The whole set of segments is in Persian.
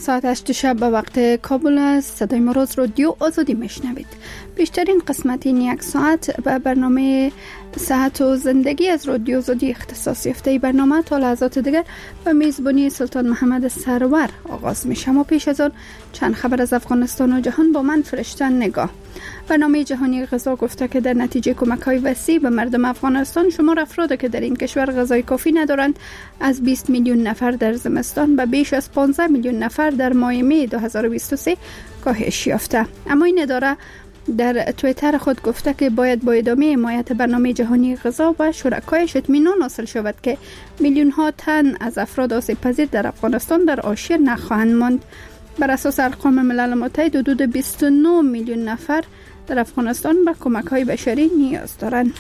ساعت 8 شب به وقت کابل است. صدای ما را از رادیو آزادی میشنوید. بیشترین قسمت این یک ساعت به برنامه صحت و زندگی از رادیو آزادی اختصاص یافته. برنامه تا لحظات دیگر به میزبانی سلطان محمد سرور آغاز میشه. اما پیش از آن چند خبر از افغانستان و جهان با من فرشته نگاه. برنامه جهانی غذا گفته که در نتیجه کمک‌های وسیع به مردم افغانستان شمار افرادی که در این کشور غذای کافی ندارند از 20 میلیون نفر در زمستان به بیش از 15 میلیون نفر در ماه می 2023 کاهش یافته. اما این اداره در توییتر خود گفته که باید با ادامه حمایت برنامه جهانی غذا و شرکایش اطمینان حاصل شود که میلیون ها تن از افراد آسیب پذیر در افغانستان در حاشیه نخواهند ماند. بر اساس ارقام ملل متحد حدود 29 میلیون نفر در افغانستان به کمک‌های بشری نیاز دارند.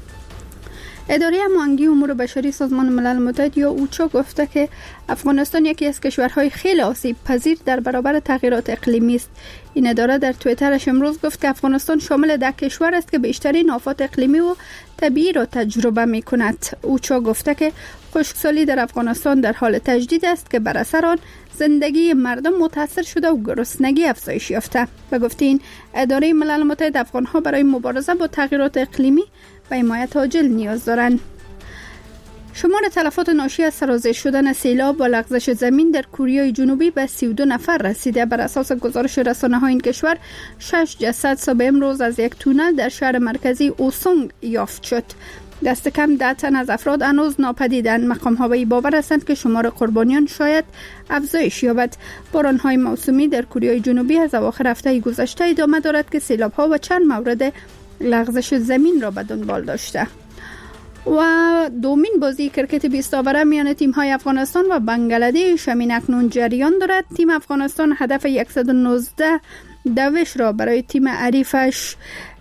اداره هماهنگی امور بشری سازمان ملل متحد یا اوچا گفته که افغانستان یکی از کشورهای خیلی آسیب پذیر در برابر تغییرات اقلیمی است. این اداره در توییترش امروز گفت که افغانستان شامل 10 کشور است که بیشترین آفات اقلیمی و طبیعی را تجربه می کند. اوچا گفته که خشکسالی در افغانستان در حال تجدید است که بر اثر آن زندگی مردم متاثر شده و گرسنگی افزایش یافته. به گفته این اداره ملل متحد افغان‌ها برای مبارزه با تغییرات اقلیمی و حمایت عاجل نیاز دارند. شمار تلفات ناشی از سرازیر شدن سیلاب و لغزش زمین در کره جنوبی به 32 نفر رسیده. بر اساس گزارش رسانه‌های این کشور 6 جسد صبح امروز از یک تونل در شهر مرکزی اوسونگ یافت شد. دست کم 10 تن از افراد هنوز ناپدیدند. مقام‌ها به این باور هستند که شمار قربانیان شاید افزایش یابد. باران‌های موسمی در کره جنوبی از اواخر هفته گذشته ادامه دارد که سیلاب‌ها و چند مورد لغزش زمین را به دنبال داشته. و دومین بازی کرکت 20 اوره میان تیم‌های افغانستان و بنگلادش همین اکنون جریان دارد. تیم افغانستان هدف 119 دوش را برای تیم حریفش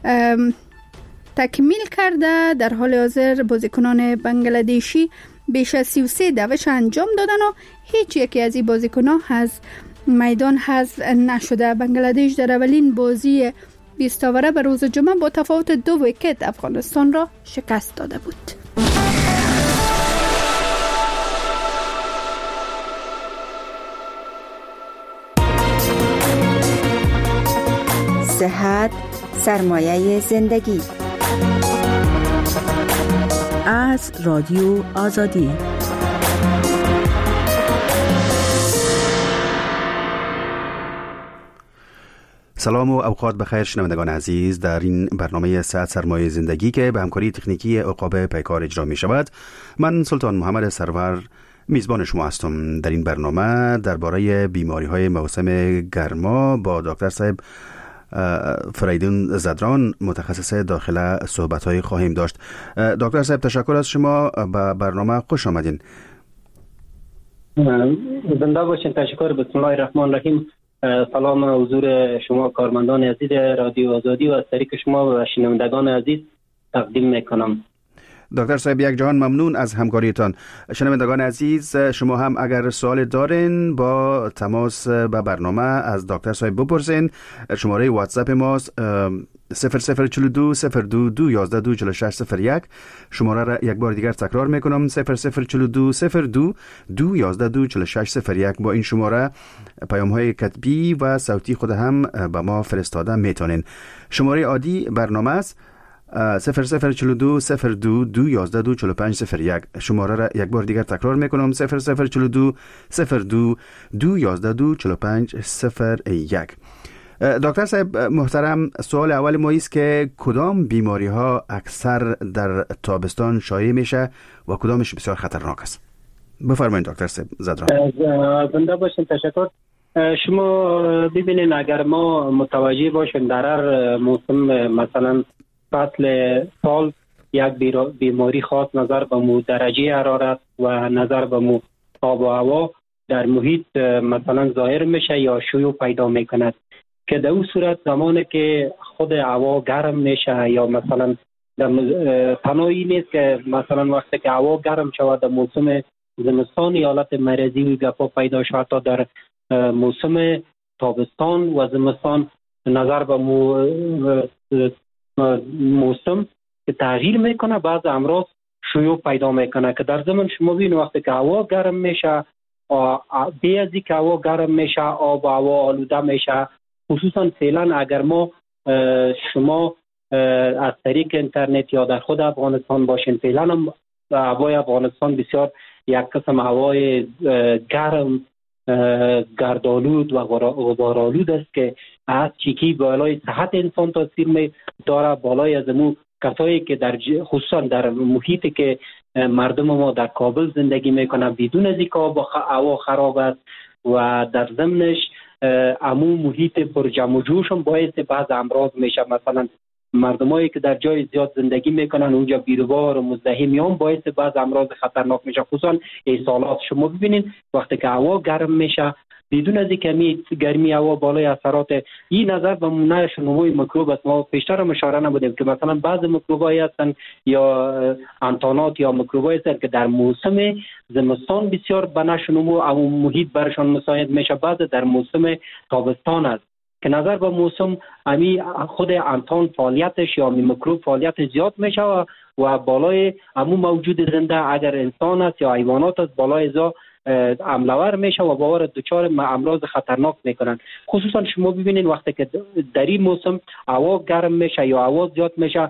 تکمیل کرده. در حال حاضر بازیکنان بنگلادشی بیش از 33 دوش انجام دادن و هیچ یکی از این بازیکنان از میدان حذف نشده. بنگلادش در اولین بازی 20 اوره به روز جمعه با تفاوت 2 ویکت افغانستان را شکست داده بود. صحت سرمایه زندگی از رادیو آزادی. سلام و اوقات بخیر شنوندگان عزیز. در این برنامه صحت سرمایه زندگی که به همکاری تکنیکی عقاب پیکار اجرا می شود، من سلطان محمد سرور میزبان شما هستم. در این برنامه درباره بیماری های موسم گرما با دکتر صاحب فریدون زدران متخصص داخله صحبت های خواهیم داشت. دکتر صاحب تشکر از شما، به برنامه خوش آمدین. زنده باشین. تشکر. بسم الله الرحمن الرحیم. سلام حضور شما کارمندان عزیز رادیو آزادی و از طریق شما و شنوندگان عزیز تقدیم میکنم. دکتر صاحب یک جهان ممنون از همکاریتان. شنوندگان عزیز، شما هم اگر سوال دارین با تماس به برنامه از دکتر صاحب بپرسین. شماره واتساپ ماست 0042 022 11 4601. شماره را یک بار دیگر تکرار میکنم 0042 022 11 4601. با این شماره پیام های کتبی و صوتی خود هم به ما فرستاده میتونین. شماره عادی برنامه است 0042 022 11 4501. شماره را یک بار دیگر تکرار میکنم 0042 022 11 4501. دکتر صاحب محترم، سوال اول ما است که کدام بیماری ها اکثر در تابستان شایع میشه و کدامش بسیار خطرناک است؟ بفرمایید دکتر صاحب زدران. زنده باشین. تشکر. شما ببینید اگر ما متوجه باشیم در هر موسم مثلا فصل سال یک بیماری خاص نظر به مو درجه حرارت و نظر به مو آب و هوا در محیط مثلا ظاهر میشه یا شیوع پیدا میکند که در اون صورت زمانی که خود هوا گرم میشه یا مثلا تنهایی نیست که مثلا وقتی که هوا گرم شود در موسم زمستان حالت مرضی و گپا پیدا شود تا در موسم تابستان و زمستان نظر به موسم که تغییر میکنه بعض امراض شیوع پیدا میکنه که در زمان شما ببینید وقتی که هوا گرم میشه بی از که هوا گرم میشه، آب و هوا آلوده میشه. خصوصا فعلا اگر ما شما از طریق اینترنت یا در خود افغانستان باشین، فعلا هم هوای افغانستان بسیار یک قسم هوای گرم، گردآلود و غبارآلود است که از چیکی بالای صحت انسان تاثیر می داره. بالای از امو کسایی که در خصوصا در محیطی که مردم ما در کابل زندگی میکنن بدون از اینکه هوا خراب است و در ضمنش امو محیط پر جمع و جوش هم باعث بعض امراض میشه. مثلا مردمایی که در جای زیاد زندگی میکنن اونجا بیروبار و مزدحم هم باعث بعض امراض خطرناک میشه، خصوصا اسهالات. شما ببینید وقتی که هوا گرم میشه بدون از اینکه گرمی هوا بالای اثرات این نظر به نوع نموی میکروب است. ما پیشتر هم اشاره نبودیم که مثلا بعض میکروبایی هستن یا انتانات یا میکروبایی هستن که در موسم زمستان بسیار به نشو و محیط برشان مساعد میشه، بعض در موسم تابستان است که نظر به موسم امی خود انتان فعالیتش یا میکروب فعالیت زیاد میشه و بالای امو موجود زنده اگر انسان است یا حیوانات است بالای ازا حمله‌ور میشه و باور دچار امراض خطرناک میکنن. خصوصا شما ببینید وقتی که در این موسم هوا گرم میشه یا هوا زیاد میشه،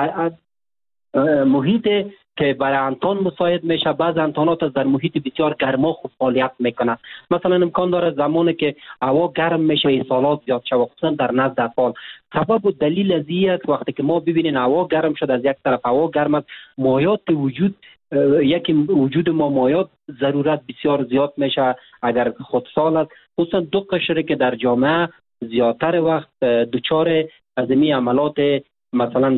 محیط که برای انتان مساعد میشه، بعض انتانات در محیط بسیار گرما خوب فعالیت میکنن. مثلا امکان داره زمانی که هوا گرم میشه اسهالات زیاد شود، خصوصا در نزد اطفال. سبب و دلیل از این است وقتی که ما ببینیم هوا گرم شد، از یک طرف هوا گرم است، مایات وجود یکی وجود ما مایات ضرورت بسیار زیاد میشه اگر خودسال است. خصوصا دو قشره که در جامعه زیادتر وقت دچار از این عملات مثلا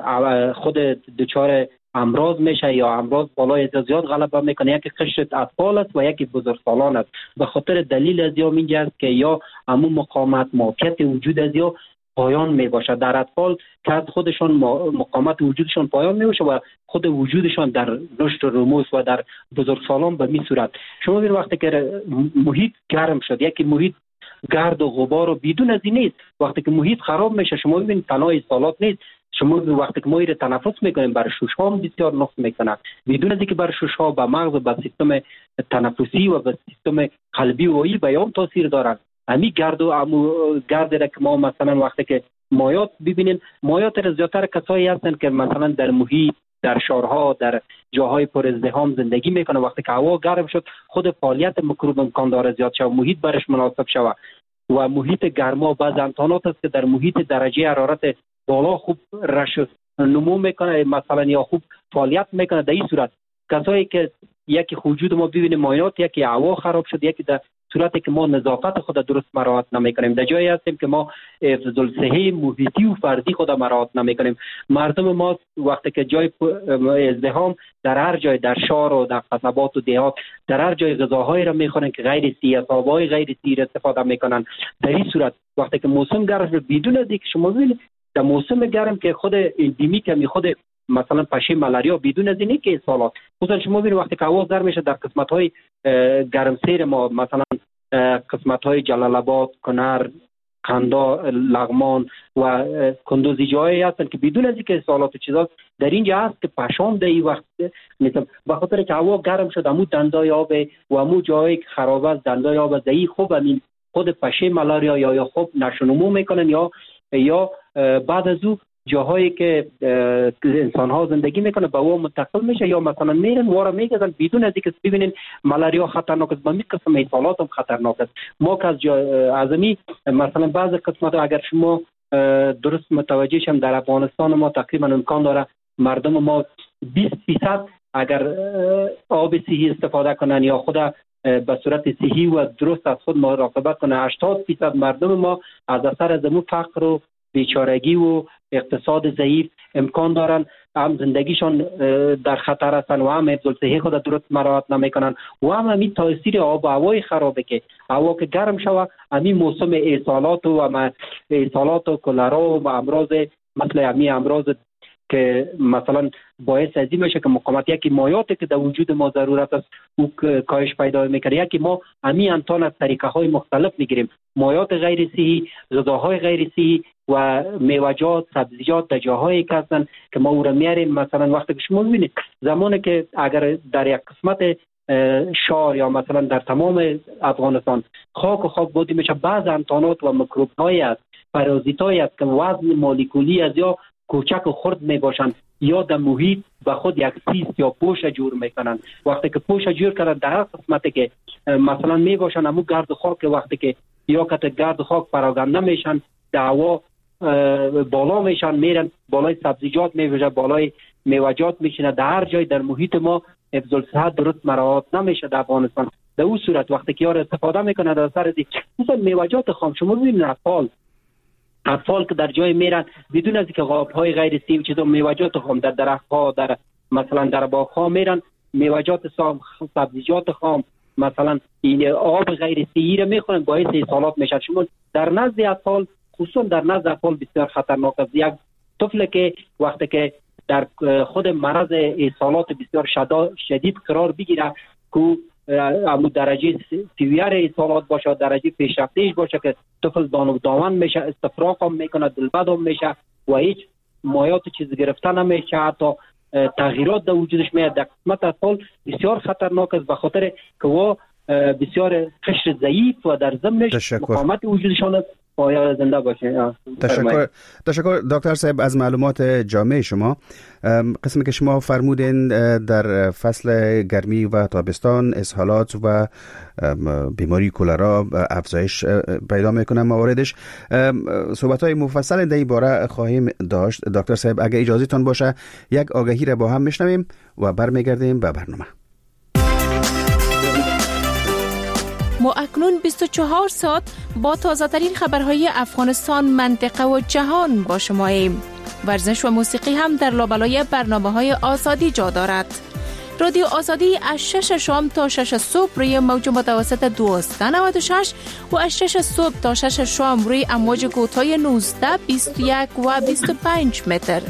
خود دچار امراض میشه یا امراض بالای زیاد غلبه میکنه، یکی قشر اطفال است و یکی بزرگسالان است. به خاطر دلیل از اینجا است که یا همو مقاومت موقعیت وجود از یا پایان می باشه. در اطفال که از خودشان مقاومت وجودشان پایان می باشه و خود وجودشان در رشد رموز و در بزرگسالان به می صورت. شما ببینید وقتی که محیط گرم شد، یکی محیط گرد و غبار و بدون از این نیست. وقتی که محیط خراب میشه شما ببینید تنها اسهالات نیست، شما وقتی که ما ایره تنفس میکنیم برای شش‌ها هم بسیار نقص میکنه، بدون از اینکه برای شش‌ها به مغز و به سیستم تنفسی و به سیستم قلبی و این بیان تاثیر دارن. امی گرد و گرد را که ما مثلا وقتی که مایات ببینیم، مایات را زیادتر کسایی هستن که مثلا در محیط، در شهرها، در جاهای پر ازدحام زندگی میکنه. وقتی که هوا گرم شد خود فعالیت میکروب امکان داره زیاد شود، محیط برش مناسب شود و محیط گرما بعض امکانات است که در محیط درجه حرارت بالا خوب رشد نمو میکنه مثلا یا خوب فعالیت میکنه. در این صورت کسایی که یکی وجود ما ببینیم مایات، یکی هوا خراب شد، یکی در صورتی که ما نظافت خود درست مراعات نمیکنیم، در جایی هستیم که ما حفظ الصحه محیطی و فردی خود مراعات نمیکنیم. مردم ما وقتی که جای ازدحام در هر جای در شهر و در قصبات و دیهات در هر جای غذاهایی را میخورن که غیر صحی است، آبای غیر صحی استفاده میکنن. در این صورت وقتی که موسم گرم شد بدون از اینکه شما ببینید در موسم گرم که خود اندیمیک می خود مثلا پشه ملاریا بدون از اینه که اسهالات، خصوصا شما ببینید وقتی که هوا گرم میشه در قسمت‌های گرمسیر ما مثلا قسمت‌های جلال آباد، کنر، قندار، لغمان و کندوزی جایی هستن که بدون از اینکه اسهالات و چیزا در اینجا هست که پشام در این وقت مثلا به خاطر که هوا گرم شد امو دندای آب و امو جایی که خراب است دندای آب زئی خوب همین خود پشه ملاریا یا خوب نشونمو میکنن یا بعد از او جاهایی که انسان ها زندگی میکنه به او منتقل میشه یا مثلا میرن وارا میگذن بدون از اینکه ببینین ملاریا خطرناک است، به می قسم اسهالات هم خطرناک است. ما که از می مثلا بعض قسمت اگر شما درست متوجه شم در افغانستان ما تقریبا امکان داره مردم ما 20% اگر آب صحی استفاده کنن یا خود به صورت صحی و درست از خود مراقبت کنه، 80% مردم ما از اثر از فقر و بیچارگی و اقتصاد ضعیف امکان دارن هم زندگیشان در خطر هستن و هم حفظ الصحه خود درست مراعات نمیکنن و هم همین تاثیر آب و هوای خرابه که هوا که گرم شوه همین موسم اسهالات و کلرا و امراض مثل همین امراض که مثلا باعث از این میشه که مقاومت یکی مایاتی که در وجود ما ضرورت است او کاهش پیدا میکنه، یکی ما همین انتان از طریقه های مختلف میگیریم، مایات غیر صحی، غذاهای غیر صحی و میوه‌جات، سبزیجات در جاهایی که هستن که ما او را میاریم. مثلا وقتی که شما ببینید زمانی که اگر در یک قسمت شهر یا مثلا در تمام افغانستان خاک و خاکبادی میشه. بعض امکانات و میکروب های است، پارازیت های است که وزن مولکولی از یا کوچک و خرد میباشند یا در محیط به خود یک سیست یا پوش جور میکنن. وقتی که پوش جور کردن در هر قسمتی که مثلا میباشن همون گرد و خاک، وقتی که یا که گرد و خاک پراگنده میشن در هوا بالا میشن، میرن بالای سبزیجات میویژه، بالای میوجات میشینه. در هر جای در محیط ما حفظ الصحت درست مراعات نمیشه در افغانستان. در اون صورت وقتی که یار استفاده میکنه در سر مثلا میوجات خام، شما ببینید اطفال که در جای میرن بدون از اینکه قابهای غیر سیم چیزا میوجات خام در درخت‌ها، در مثلا در باغ‌ها میرن میوجات سبزیجات خام، مثلا این آب غیر صحی رو میخورن، باعث اسهالات میشه. شما در نزد اطفال، خصوصا در نزد اطفال بسیار خطرناک است. یک طفل که وقتی که در خود مرض اسهالات بسیار شدید قرار بگیره که امو درجه سیویر اسهالات باشه، درجه پیشرفتهش باشه که طفل داون میشه، استفراغ هم میکنه، دلبد هم میشه و هیچ مایات چیز گرفته نمیشه، حتی تغییرات در وجودش میاد. در قسمت اطفال بسیار خطرناک است، به خاطر که و بسیار قشر ضعیف و در ضمنش مقاومت وجودشان باید زنده باشه. تشکر دکتر صاحب از معلومات جامع شما. قسمی که شما فرمودین در فصل گرمی و تابستان اسهالات و بیماری کولرا افزایش پیدا میکنه مواردش. صحبت‌های مفصل در این باره خواهیم داشت. دکتر صاحب اگه اجازه تان باشه یک آگهی را با هم میشنویم و برمیگردیم به برنامه. ما اکنون 24 ساعت با تازه‌ترین خبرهای افغانستان، منطقه و جهان با شماییم. ورزش و موسیقی هم در لابلای برنامه‌های آزادی جا دارد. رادیو آزادی از 6 شام تا 6 صبح روی موج متوسط 1296 و از 6 صبح تا 6 شام روی امواج کوتاه 19، 21 و 25 متر.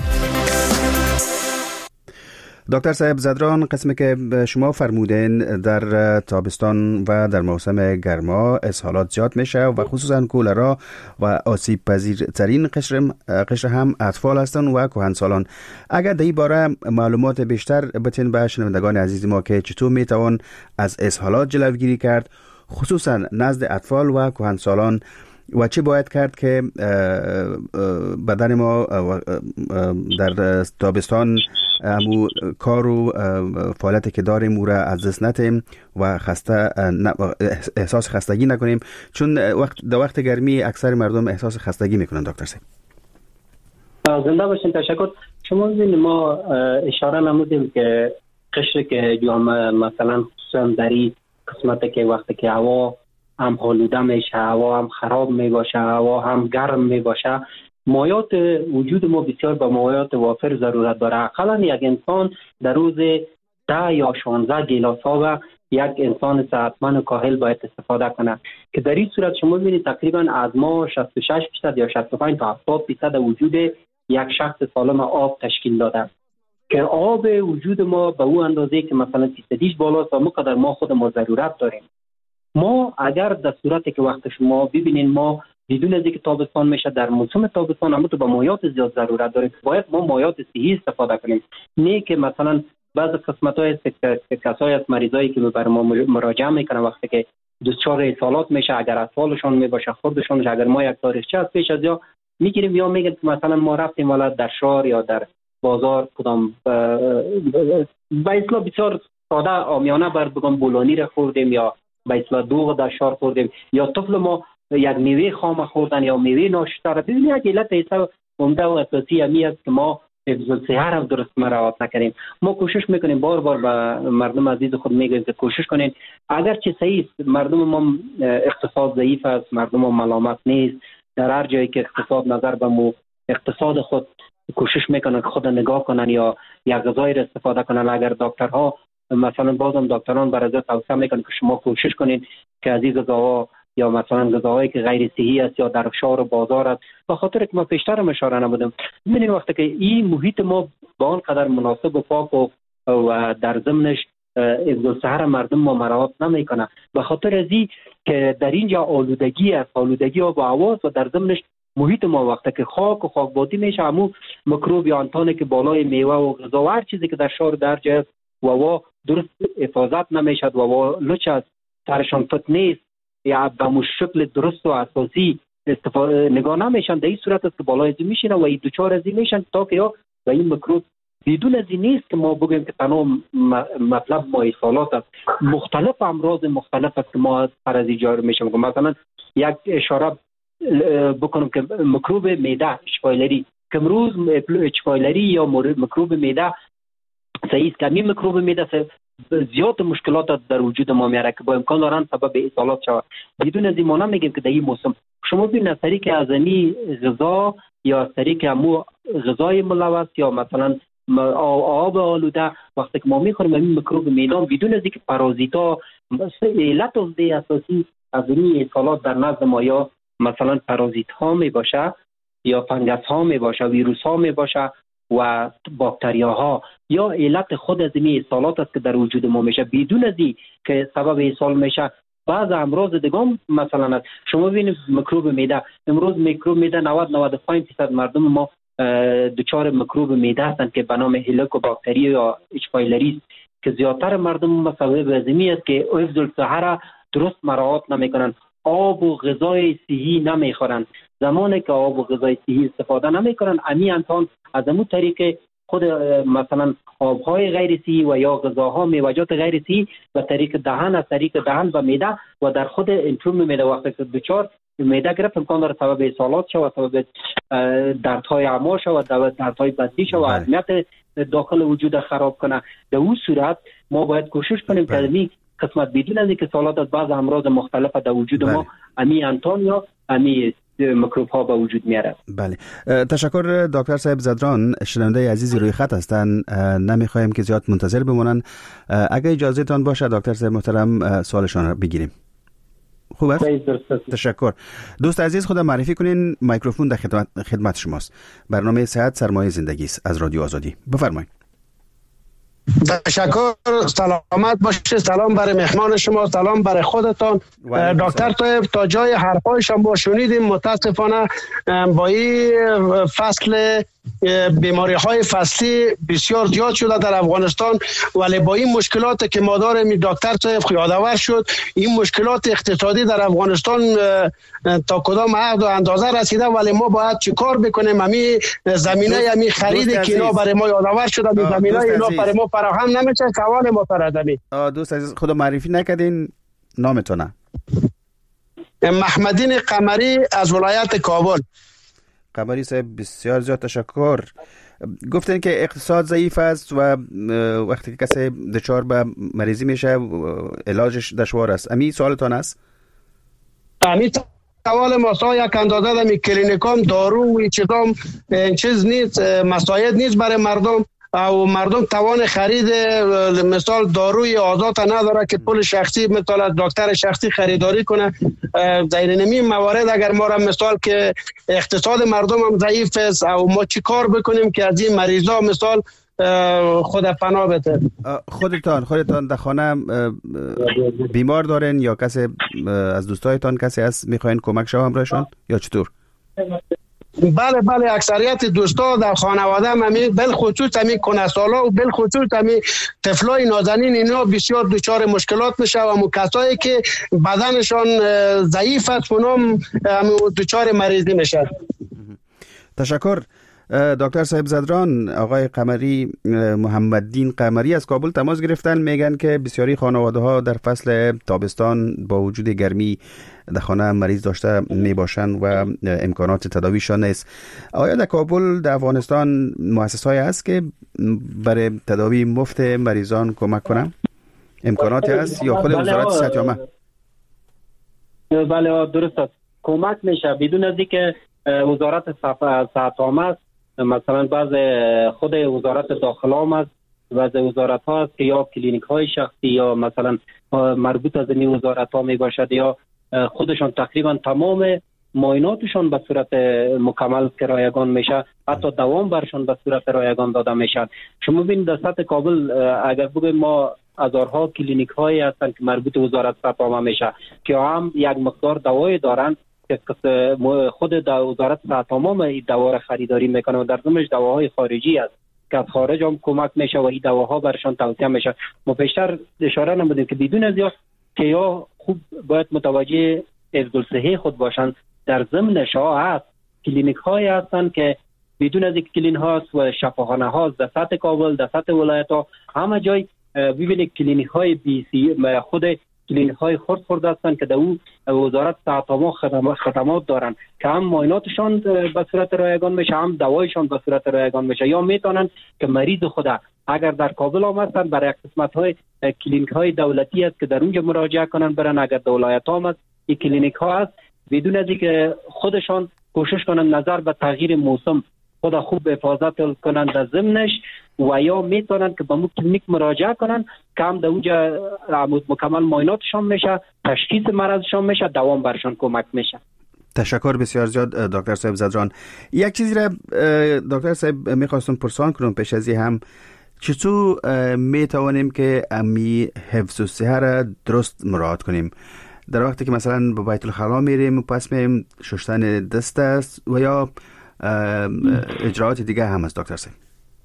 دکتر صاحب زدران، قسمی که شما فرمودین در تابستان و در موسم گرما اسهالات زیاد میشه و خصوصا کولرا و آسیب پذیرترین قشر هم اطفال هستن و کهنسالان. اگر در این باره معلومات بیشتر بتین به شنوندگان عزیز ما که چطور میتوان از اسهالات جلوگیری کرد، خصوصا نزد اطفال و کهنسالان، و چه باید کرد که بدن ما در تابستان همو کار و فعالیتی که داریم او را از دست ندیم و احساس خستگی نکنیم، چون در وقت گرمی اکثر مردم احساس خستگی میکنن. دکتر صاحب زنده باشین. تشکر. شما ببینید ما اشاره نمودیم که قشر که جامعه مثلا خصوصا در این قسمت که وقتی که هوا هم آلوده میشه، هوا هم خراب میباشه، هوا هم گرم میباشه، مایات وجود ما بسیار به مایات وافر ضرورت داره. اقلا یک انسان در روز 10 یا 16 گیلاس آب یک انسان صحتمند و کاهل باید استفاده کنه، که در این صورت شما ببینید تقریبا از ما 66% یا 65 تا 70% وجود یک شخص سالم آب تشکیل داده، که آب وجود ما به اون اندازه که مثلا 30% بالاست و مقدر ما خود ما ضرورت داریم. ما اگر در صورتی که وقت شما ببینید ما بدون از اینکه تابستان میشه، در موسم تابستان هم تو به مایات زیاد ضرورت داریم، باید ما مایات صحی استفاده کنیم، نه که مثلا بعض قسمت‌های کسایی از مریضایی که بر ما مراجعه میکنن وقتی که دچار اسهالات میشه، اگر اطفالشون میباشه خودشون، اگر ما یک تاریخچه از پیش از یا میگیریم یا میگن مثلا ما رفتیم والا در شهر یا در بازار کدام به اصطلاح بسیار ساده عامیانه بر بگم بولانی را خوردیم یا به اصطلاح دوغ در شهر خوردیم، یا طفل ما یک میوه خام خوردن یا میوه ناشتا را. ببینید یک علت ایسا عمده و اساسی همی است که ما حفظ الصحه را درست مراعات نکنیم. ما کوشش میکنیم، بار بار به مردم عزیز خود میگیم که کوشش کنین، اگر چه صحیح مردم ما اقتصاد ضعیف است، مردم ما ملامت نیست، در هر جایی که اقتصاد نظر به مو اقتصاد خود کوشش میکنن که خود نگاه کنن یا یک غذای را استفاده کنن. اگر دکترها مثلا بازم دکتران برای توصیه میکنن که شما کوشش کنین که از این غذاها یا مثلا غذاهایی که غیر صحی است یا در شهر و بازار است، به خاطر که ما پیشتر اشاره نمودم، ببینید وقتی که این محیط ما با آن قدر مناسب و پاک و در ضمنش حفظ الصحه مردم ما مراعات نمیکنه، به خاطر از این که در اینجا آلودگی است، آلودگی آب و هوا و در ضمنش محیط ما وقتی که خاک و خاکبادی میشه، همون میکروب یا انتانی که بالای میوه و غذا و هر چیزی که در شهر در جای و درست حفاظت نمیشد و لچ از سرشان فت نیست یا به مشکل درست و اساسی نگاه نمیشن، در این صورت است که بالای ازی میشینن و این دوچار ازی میشن تا که یا و این میکروب بدون ازی نیست که ما بگیم که تنها مطلب ما ایصالات است. مختلف امراض مختلف است که ما سر ازی جاری میشم. مثلا یک اشاره بکنم که میکروب معده اشپایلری که امروز اشپایلری یا میکروب معده صحیح است، کمی میکروب معده زیاد مشکلات در وجود ما میاره که با امکان دارن سبب ایصالات شود. بدون از این ما نمیگیم که در این موسم شما ببینید از طریق ازمی غذا یا از طریق همو غذای ملوث یا مثلا آب آلوده وقتی که ما میخوریم این میکروب میدان بدون از اینکه پارازیتا علت اساسی از این ایصالات در نزد ما یا مثلا پارازیت ها می باشه یا فنگس ها می باشه، ویروس ها می باشه و باکتریا ها یا علت خود از این ایصالات است که در وجود ما میشه. بدون از این که سبب ایصال میشه بعض امراض دیگه مثلا است. شما ببینید میکروب معده امروز میکروب معده 90-95% مردم ما دچار میکروب معده هستند که به نام هلیکوباکتری یا اچ-پایلری که زیادتر مردم مسبب ازمی است که حفظ الصحه درست مراعات نمیکنند، آب و غذای صحی نمیخورند. زمانی که آب و غذای صحی استفاده نمیکنند امی انسان از همون طریق خود مثلا آبهای غیر صحی و یا غذاها میوجات غیر صحی و طریق دهن از طریق دهن و معده و در خود انتروم معده وقتی که دچار معده گرفت امکان داره سبب ایصالات شود، سبب دردهای اعمال شود، دردهای بدنی شود، عظمیت داخل وجود خراب کنه. در اون صورت ما باید کوشش کنیم که این قسمت بدون از اینکه سالات از بعض امراض مختلف در وجود ما امی انتان یا امی میکروب ها به وجود میاره. بله، تشکر دکتر صاحب زدران. شنونده عزیزی روی خط هستن، نمیخوایم که زیاد منتظر بمونن. اگه اجازه تان باشه دکتر صاحب محترم سوالشان را بگیریم. خوب است؟ تشکر. دوست عزیز خودم معرفی کنین، میکروفون در خدمت شماست. برنامه صحت سرمایه زندگی است از رادیو آزادی. بفرمایید. تشکر، سلامت باشید. سلام برای مهمان شما، سلام برای خودتان. دکتر صاحب تا جای حرفایش ما شنیدیم. متاسفانه با این فصل بیماری های فصلی بسیار زیاد شده در افغانستان، ولی با این مشکلات که ما داریم دکتر صاحب یادآور شد این مشکلات اقتصادی در افغانستان تا کدام حد و اندازه رسیده، ولی ما باید چی کار بکنیم؟ همین زمینه همین خرید که اینا برای ما یادآور شده، این زمینه اینا برای ما فراهم نمیشه. سوال ما پردمی دوست عزیز خدا معرفی نکردین نامتونه؟ محمدین قمری از ولایت کابل. قمری صاحب بسیار زیاد تشکر. گفتن که اقتصاد ضعیف است و وقتی که کسی دچار به مریضی میشه علاجش دشوار است. امی سوالتان است؟ امی سوال ما یک اندازه در کلینیکام دارو و چیز نیست، مساعد نیست برای مردم و مردم توان خرید مثال داروی آزاد نداره که پول شخصی مثلا از دکتر شخصی خریداری کنه. در این موارد اگر ما را مثال که اقتصاد مردم هم ضعیف است و ما چی کار بکنیم که از این مریضا مثال خود پناه بده؟ خودتان در خانه بیمار دارین یا کسی از دوستایتان کسی هست میخواین کمک شما همراهشان یا چطور؟ بله اکثریت دوستا در خانواده همین بالخصوص همین کنسالا و بالخصوص همین طفلای نازنین اینا بسیار دچار مشکلات میشه و کسایی که بدنشان ضعیف است اونم دچار مریضی میشن. تشکر. دکتر صاحب زدران، آقای قمری، محمدین قمری از کابل تماس گرفتن، میگن که بسیاری خانواده ها در فصل تابستان با وجود گرمی در خانه مریض داشته می باشن و امکانات تداویشان نیست. آیا در کابل در افغانستان مؤسسه‌ای هست که برای تداوی مفت مریضان کمک کنن؟ امکاناتی هست یا خود وزارت صحت عامه؟ بله درست است، کمک میشه بدون از اینکه وزارت صحت عامه است. مثلا بعض خود وزارت داخله هم است، بعض وزارت ها است که یا کلینیک های شخصی یا مثلا مربوط از این وزارت ها می باشد یا خودشان تقریبا تمام معایناتشان به صورت مکمل که رایگان میشه، حتی دوام برشان به صورت رایگان داده میشن. شما ببینید در سطح کابل اگر بگویم ما هزارها کلینیک هایی هستند که مربوط وزارت صحت عامه میشه که هم یک مقدار دوایی دارند که خود وزارت صحت عامه این دوا را خریداری میکنه و در ضمنش دواهای خارجی است که از خارج هم کمک میشه و این دواها برشان توصیه میشه. ما پیشتر اشاره نمودیم که بدون از که یا خوب باید متوجه حفظ الصحه خود باشند. در ضمن شاه هست کلینیک های هستند که بدون از یک کلین هاست و شفاخانه هاست در سطح کابل، در سطح ولایت ها، همه جای ببینید کلینیک های خود کلینیک های خرد هستند که در او وزارت صحت خدمات دارن که هم معایناتشان به صورت رایگان میشه، هم دوایشان به صورت رایگان میشه. یا میتونن که مریض خدا اگر در کابل آمدن برای قسمت های کلینیک های دولتی است که در اونجا مراجعه کنن برن. اگر در ولایت ها هست این کلینیک ها هست بدون از اینکه خودشان کوشش کنن نظر به تغییر موسم خود خوب حفاظت کنن در ضمنش، و یا میتونن که به مو کلینیک مراجعه کنن که هم در اونجا مکمل معایناتشان میشه، تشخیص مرضشان میشه، دوام برشان کمک میشه. تشکر بسیار زیاد دکتر صاحب زدران. یک چیزی را دکتر صاحب میخواستم پرسان کنم پیش از این هم، چطور میتوانیم که امی حفظ الصحه را درست مراعات کنیم در وقتی که مثلا به بیت الخلا میریم و پس میریم شستن دست است و یا اجراعات دیگه هم است دکتر صاحب؟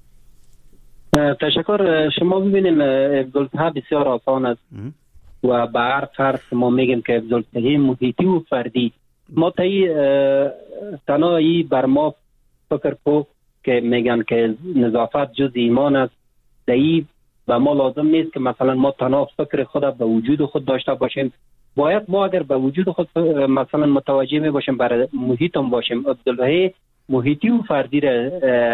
تشکر. شما ببینید حفظ الصحه بسیار آسان است و به هر فرد ما میگیم که حفظ الصحه محیطی و فردی ما تنهایی بر ما فکر کو که میگن که نظافت جز ایمان است. دایی به ما لازم نیست که مثلا ما تنها فکر خود به وجود خود داشته باشیم. باید ما اگر به وجود خود مثلا متوجه می باشیم برای محیطم باشیم. عبدالله محیطی و فردی را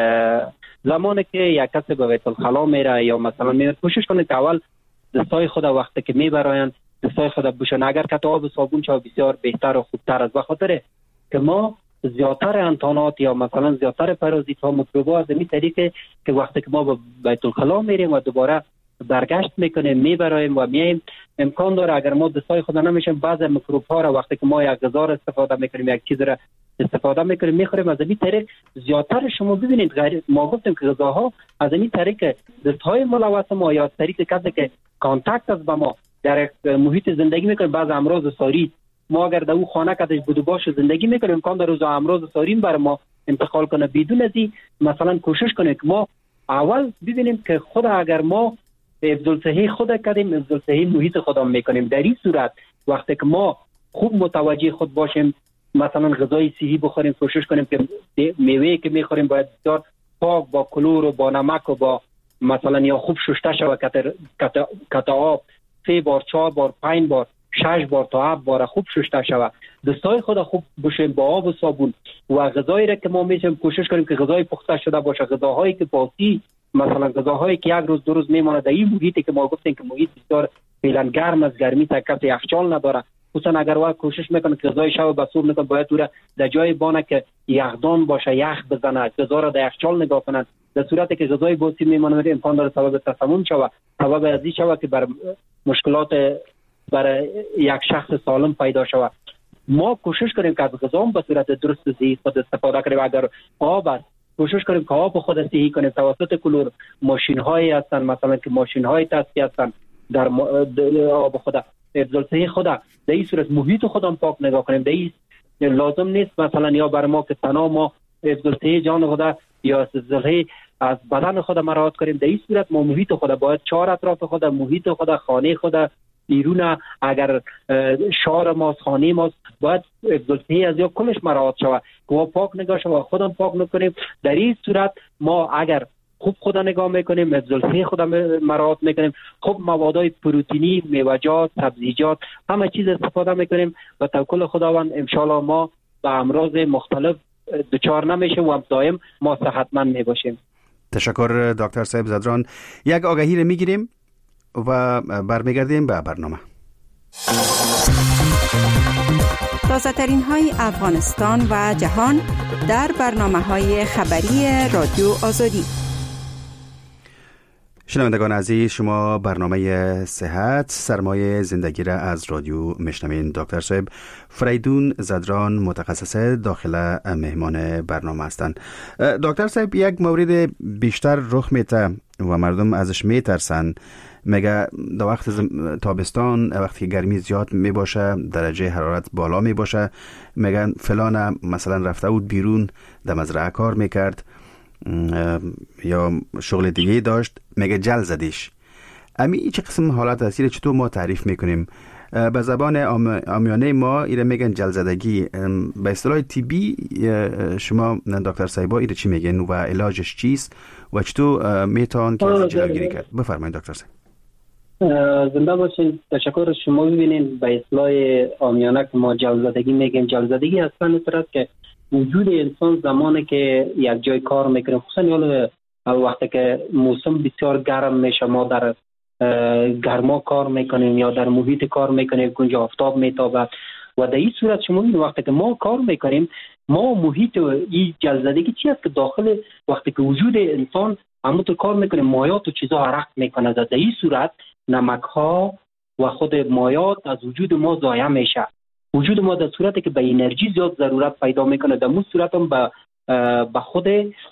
زمانی که یک کسی به بیت الخلا میره یا مثلا میره کوشش کنه که اول دستای خود وقتی که میبراین دستای خود بوشن. اگر که آب و صابون چا بسیار بهتر و خوبتر است، بخاطر که ما زیادتر انتانات یا مثلا زیادتر پارازیت ها میکروبات از این طریقه که وقتی که ما به بیت الخلا میریم و دوباره برگشت میکنیم میبرایم و میایم، امکان داره اگر ما دستای خود نمیشیم بعض میکروب ها را وقتی که ما یک غذا را استفاده میکنیم یک چیز را استفاده میکنیم میخوریم از این طریق زیادتر شما ببینید ما گفتیم که غذاها از این طریق دستهای ملوث ما یا از طریق کسی که کانتاکت است با ما در محیط زندگی میکنیم بعض امراض ساری ما اگر در اون خانه کدش بودو باش زندگی میکنیم امکان داره روز امراض ساری بر ما انتقال کنه. بدون از این مثلا کوشش کنیم که ما اول ببینیم که خود اگر ما حفظ الصحه خود کردیم حفظ الصحه محیط خودمون میکنیم. در این صورت وقتی که ما خوب متوجه خود باشیم مثلا غذای صحی بخوریم، کوشش کنیم که میوه که میخوریم باید بسیار پاک با کلور و با نمک و با مثلا یا خوب شسته شود کت آب 3 بار 4 بار 5 بار 6 بار تا 7 بار خوب شسته شود. دستای خود خوب بوشیم با آب و صابون و غذایی را که ما میشیم کوشش کنیم که غذای پخته شده باشه. غذاهایی که باسی مثلا غذاهایی که یک روز دو روز میمونه در این محیطی که ما گفتیم که محیط بسیار فعلا گرم از گرمی تا کسی یخچال نداره، خصوصا اگر واقعا کوشش میکنه که غذای شب به صبح میکنه باید اون در جای بانه که یخدان باشه یخ بزنه، غذا را در یخچال نگاه کنن. در صورتی که غذای باسی میمونه امکان داره سبب تسمم شود، سبب ازی شود که بر مشکلات برای یک شخص سالم پیدا شود. ما کوشش کنیم که از غذا به صورت درست صحیح خود استفاده کنیم. اگر آب است کوشش کنیم که آب خود صحیح کنیم توسط کلور. ماشین هایی هستن مثلا که ماشین های تصفیه هستن در آب خود حفظ الصحه خود در این صورت محیط خودم پاک نگاه کنیم. در این لازم نیست مثلا یا بر ما که تنها ما حفظ الصحه جان خود یا حفظ الصحه از بدن خود مراعات کنیم. در این صورت ما محیط خود باید 4 اطراف خود محیط خود خانه خود بیرون اگر شهر ماست خانه ماست باید حفظ الصحه از یا کلش مراعات شود که ما پاک نگاه شود خودم پاک نکنیم. در این صورت ما اگر خوب خود نگاه میکنیم حفظ الصحه خود مراعات میکنیم، خوب موادهای پروتئینی میوه‌جات سبزیجات همه چیز استفاده میکنیم و توکل خداوند ان شاء الله ما به امراض مختلف دچار نمیشیم و دائم ما صحتمند میباشیم. تشکر دکتر صاحب زدران. یک آگهی رو میگیریم و برمیگردیم به برنامه. تازه ترین های افغانستان و جهان در برنامه های خبری رادیو آزادی. شنوندگان عزیز، شما برنامه صحت سرمایه زندگی را از رادیو میشنوین. دکتر صاحب فریدون زدران متخصص داخل مهمان برنامه هستند. دکتر صاحب یک مورد بیشتر رخ میده و مردم ازش میترسن، میگه در وقت تابستان وقتی که گرمی زیاد میباشه درجه حرارت بالا میباشه، میگن فلان مثلا رفته بود بیرون در مزرعه کار میکرد یا شغل دیگه داشت، میگه جل زدیش. امی چه قسم حالت هستی چطور ما تعریف میکنیم؟ به زبان عامیانه ما ایره میگن جل زدگی. به اصطلاح طبی شما دکتر صاحبا ایره چی میگن و علاجش چیست و چطور میتوان که از جلوگیری کرد؟ بفرمایید دکتر صاحب. زنده باشین. تشکر. شما ببینید به اصطلاح عامیانه که ما جل زدگی میگیم، جل زدگی اصلا این که وجود انسان زمانی که یک جای کار میکنه، خصوصا وقتی که موسم بسیار گرم میشه، ما در گرما کار میکنیم یا در محیط کار میکنیم که آفتاب میتابه و در این صورت شما ببینید وقتی که ما کار میکنیم، ما محیط این جل زدگی چی است که داخل وقتی که وجود انسان همونطور کار میکنه، مایات و چیزا عرق میکنه، در این صورت نمک ها و خود مایات از وجود ما ضایع میشه. وجود ما در صورتی که به انرژی زیاد ضرورت پیدا میکنه، در اون صورت هم به خود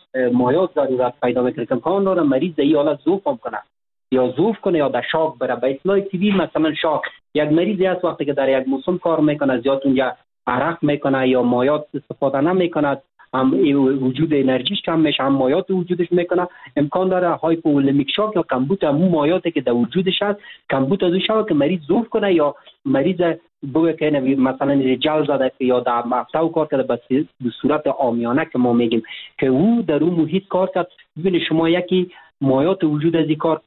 مایات ضرورت پیدا میکنه که امکان داره مریض در این حالت ضعف کنه یا ضعف کنه یا در شاک بره. به اصطلاح طبی مثلا شاک، یک مریضی هست وقتی که در یک موسم کار میکنه زیاد اونجا عرق میکنه یا مایات استفاده نمیکنه، هم وجود انرژیش کم میشه، هم مایات وجودش میکنه، امکان داره هایپولمیک شاک یا کمبود همون مایاتی که در وجودش هست کمبود از اون شاک که مریض ضعف کنه یا مریض بگه که مثلا جل زده یا در مفتو کار کرده به صورت عامیانه که ما میگیم که او در اون محیط کار کرد. ببینید شما یکی مایات وجود از این کار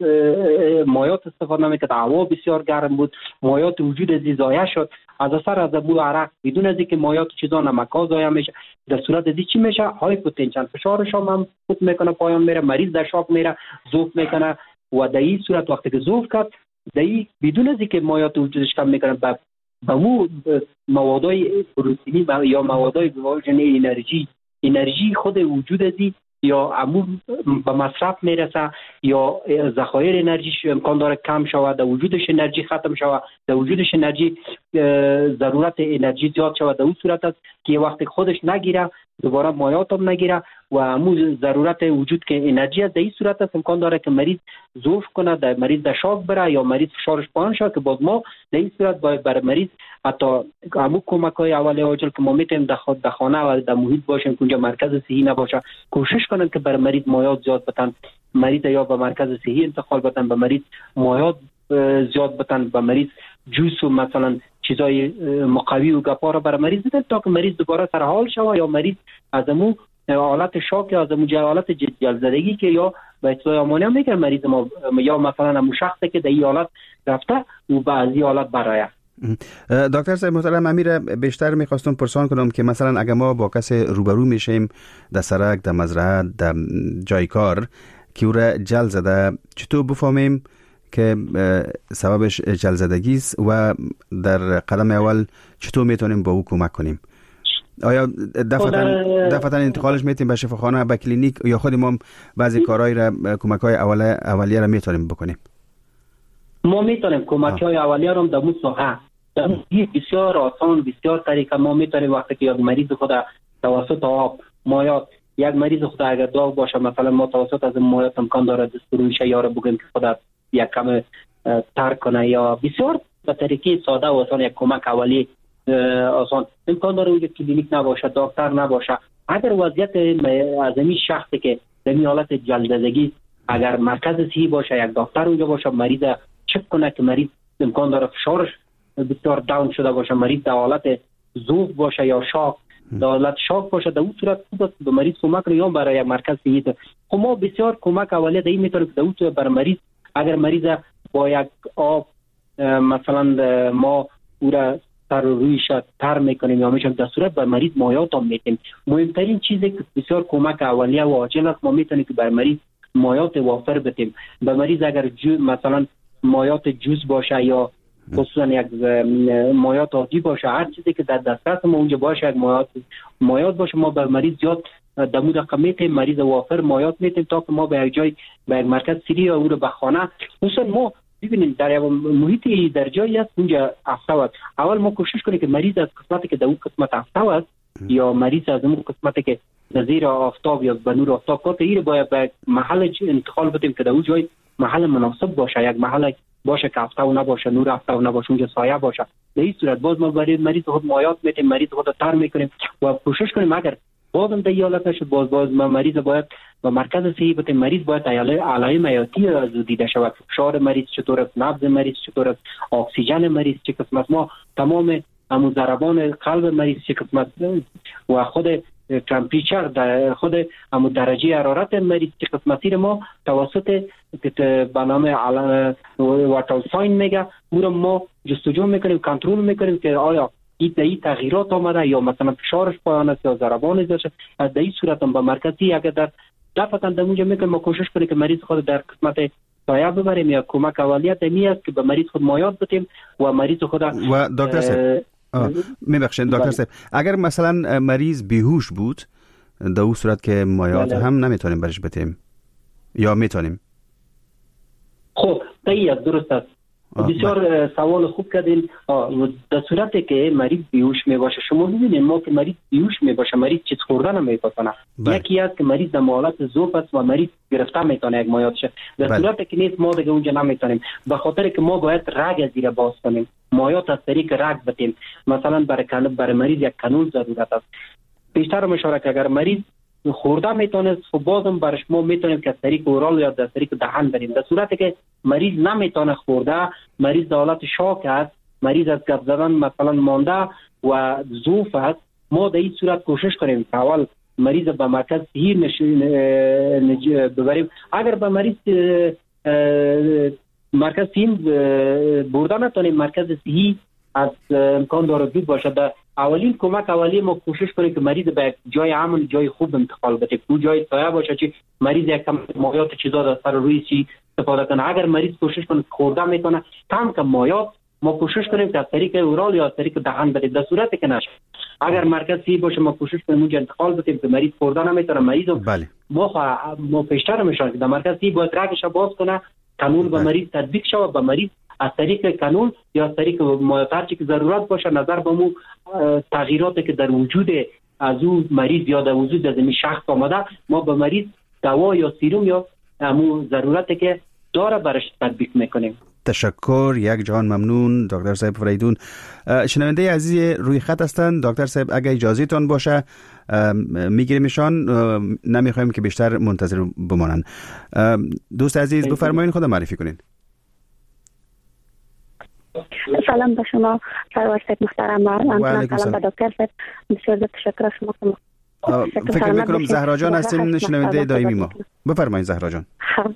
مایات استفاده نمیکرد، هوا بسیار گرم بود، مایات وجود از این ضایع شد، از اثر از ابو عرق بدون از اینکه مایات چیزا نمک‌ها ضایع میشه، در صورت از چی میشه؟ هایپوتنشن، فشارش هم خود میکنه پایان میره، مریض در شاک میره، ضعف میکنه و در این صورت وقتی که ضعف کرد در بدون از اینکه مایات وجودش کم میکنه به مو موادای پروتئینی یا موادای واژن انرژی خود وجود از یا عموم به مصرف میرسه یا ذخایر انرژیش امکان داره کم شود، در وجودش انرژی ختم شود، در وجودش انرژی ضرورت انرژی زیاد شود. در اون صورت است که وقتی خودش نگیره دوباره مایات هم نگیره و همون ضرورت وجود که انرژی است، در این صورت است امکان داره که مریض ضعف کنه، در مریض در شاک بره یا مریض فشارش پایین شه که باز ما در این صورت باید برای مریض حتی همون کمک‌های اولیه عاجل که ما میتونیم در خانه و در محیط باشیم که اونجا مرکز صحی نباشه، کوشش کنن که برای مریض مایات زیاد بدن، مریض یا به مرکز صحی انتقال بدن، به مریض مایات زیاد بدن، به مریض جوس و مثلا چیزای مقوی و گپا را برای مریض بدن تا که مریض دوباره سر حال شود یا مریض از امو حالت شاک یا از امو حالت جل زدگی که یا به اصطلاح عمانی هم میگن مریض ما یا مثلا همون شخصی که در این حالت رفته و بعضی حالت برای. دکتر صاحب محترم، امیر بیشتر میخواستم پرسان کنم که مثلا اگر ما با کسی روبرو میشیم در سرک، در مزرعه، در جای کار که او را جل زده، چطور بفهمیم که سببش جل زدگی است و در قدم اول چطور میتونیم با او کمک کنیم؟ آیا دفعتا انتقالش میتونیم به شفاخانه، به کلینیک یا خود ما بعضی کارهای را کمک‌های اولیه را میتونیم بکنیم؟ ما میتونیم کمک‌های اولیه را در مصاحبه بسیار آسان، بسیار طریقه ما میتونیم وقتی که یک مریض خود توسط آب مایات، یک مریض خود اگر داغ باشه مثلا ما توسط از مایات امکان داره دستوروی شیاره بگیم که خود یک کم ترک کنه یا بسیار به طریقه ساده و آسان یک کمک اولیه آسان. امکان داره اونجا کلینیک نباشه، دکتر نباشه، اگر وضعیت از این شخصی که در این حالت جل زدگی اگر مرکز صحی باشه، یک دکتر اونجا باشه، مریض چک کنه که مریض امکان داره فشارش بسیار داون شده باشه، مریض در حالت ضعف باشه یا شاک، در حالت شاک باشه، در اون صورت به مریض کمک رو یا برای یک مرکز صحی ده. خب ما بسیار کمک اولیه در این میتونه که در اون صورت برای مریض اگر مریض با یک آب مثلا ما او را سر رویش تر میکنیم یا میشیم در صورت به مریض مایات هم میتیم. مهمترین چیزی که بسیار کمک اولیه و عاجل است ما میتونیم که برای مریض مایات وافر بدیم. به مریض اگر مثلا مایات جوس باشه یا خصوصا یک مایات عادی باشه، هر چیزی که در دسترس ما اونجا باشه یک مایات باشه، ما به مریض زیاد در مورد رقم میتیم مریض وافر مایات میتیم تا که ما به یک جای به یک مرکز سری یا او رو به خانه. خصوصا ما ببینید در یک محیطی در جایی است اونجا افته است، اول ما کوشش کنیم که مریض از قسمتی که در اون قسمت افته است یا مریض از اون قسمتی که نظیر آفتاب یا به نور آفتاب کات ایره باید به محل انتقال بدیم که در اون جای محل مناسب باشه، یک محل باشه که افته و نباشه، نور افته و نباشه، اونجا سایه باشه. به این صورت باز ما برای مریض خود مایات میتیم، مریض خود تر میکنیم و کوشش کنیم اگر بازم در ایالت نشد، باز مریض باید و مرکز صحی بده، مریض باید علائم حیاتی از دیده شود. فشار مریض چطور است، نبض مریض چطور است، اکسیژن مریض چه قسم است، ما تمام ضربان قلب مریض چه قسم است و خود تمپریچر در خود درجه حرارت مریض چه قسم است ما توسط برنامه وایتال ساین میگه اون ما جستجو میکنیم، کنترل میکنیم که آیا این تغییرات آمده یا مثلا فشارش پایان است یا ضربان زیاد شد. از این صورت هم به مرکزی اگر در دفعتا در اونجا میکنیم ما کوشش کنیم که مریض خود در قسمت سایه ببریم یا کمک اولیت می است که به مریض خود مایات بدیم و مریض خود و دکتر صاحب میبخشید دکتر صاحب اگر مثلا مریض بیهوش بود در اون صورت که مایات هم نمیتونیم برش بدیم یا میتونیم؟ خب صحیح درست است. بسیار سوال خوب کردین. در صورتی که مریض بیهوش می باشه، شما ببینید ما که مریض بیهوش می باشه مریض چیز خوردن نمی‌کنه. یکی است که مریض در حالت ذوب است و مریض گرفته میتونه یک مایات شه. در صورتی که نیست ما دیگه اونجا نمیتونیم، به خاطر که ما باید رگ زیر باز کنیم، مایات از طریق رگ بدیم. مثلا برای مریض یک کانول ضرورت است. بیشتر اشاره که اگر مریض خورده میتونه خب بازم برش ما میتونیم که از طریق اورال یا از طریق دهن بریم. در صورتی که مریض نمیتونه خورده، مریض در حالت شاک است، مریض از گپ زدن مثلا مانده و ضعف است، ما در این صورت کوشش کنیم که اول مریض به مرکز صحی ببریم. اگر به مریض مرکز صحی برده نتونیم، مرکز صحی از امکان داره دور باشه. اولین کمک اولی ما کوشش کنیم که مریض به جای امن، جای خوب انتقال بدیم، اون جای سایه باشه که مریض یک کم مایات چیزا در سر روی چی استفاده کنه. اگر مریض کوشش کنه خورده میکنه کم مایات، ما کوشش کنیم که از طریق اورال یا از طریق دهن بدیم. در صورتی که نشه اگر مرکز سی باشه ما کوشش کنیم اونجا انتقال بدیم که مریض خورده نمیتونه. مریض ما پیشتر میشن که در مرکز سی باید رگش باز کنه، قانون به مریض تطبیق شود، به مریض از طریق قانون یا از طریق مایات که ضرورت باشه نظر به مو تغییراتی که در وجود از اون مریض یا در وجود از این شخص آمده، ما به مریض دوا یا سیروم یا همون ضرورتی که داره برش تطبیق میکنیم. تشکر، یک جهان ممنون دکتر صاحب فریدون. شنونده عزیز روی خط هستند. دکتر صاحب اگه اجازه تان باشه میگیریمشان، نمیخوایم که بیشتر منتظر بمانن. دوست عزیز بفرمایید خود معرفی کنین. سلام به شما سرور صاحب محترم و سلام به دکتر صاحب. بسیار تشکر از شما. فکر میکنم زهرا جان هستین شنونده دائمی ما. بفرمایید زهرا جان.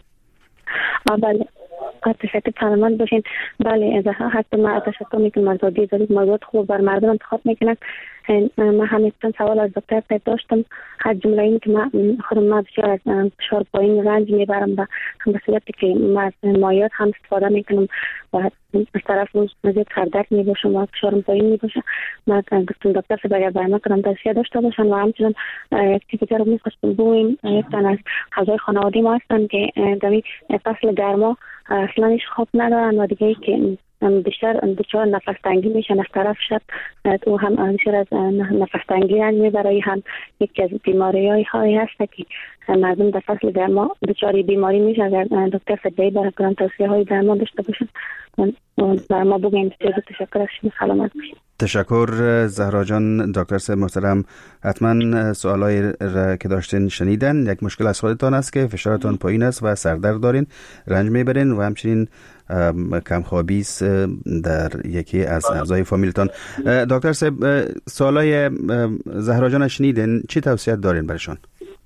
بله تشکر سلامت باشین. بله زهرا هستم. ما تشکر میکنم از رادیو زدید موضوعات خوب بر مردم انتخاب میکنن. من همین سوال از دکتر صاحب داشتم. هر جمله این که ما بسیار از فشار پایین رنج میبرم و هم به صورتی که من مایات هم استفاده میکنم و از طرف روز مزید سردرد میباشم و فشارم پایین میباشه. من گفتم دکتر صاحب اگر برنامه کنم توصیه داشته باشن و همچنان یک چیزی رو میخواستم بگویم. یک تن از اعضای خانواده ما هستن که در فصل گرما اصلا هیچ خواب ندارن و دیگه که بیشتر دچار نفس تنگی میشن. از طرف شب او هم بیشتر از نفس تنگی رنج میبره. هم یکی از بیماری هایی هست که مردم در فصل گرما دچار بیماری میشن. اگر دکتر فدایی برای کنم توصیه های درمان داشته باشن برای ما بگیم. تشکر از شما. سلامت باشین. تشکر زهرا جان. دکتر صاحب محترم حتما سوالای که داشتین شنیدن. یک مشکل از خودتان است که فشارتان پایین است و سردرد دارین، رنج میبرین و همچنین کمخوابی است در یکی از اعضای فامیلتان. دکتر صاحب سوالای زهرا جان شنیدین، چی توصیه دارین برشان؟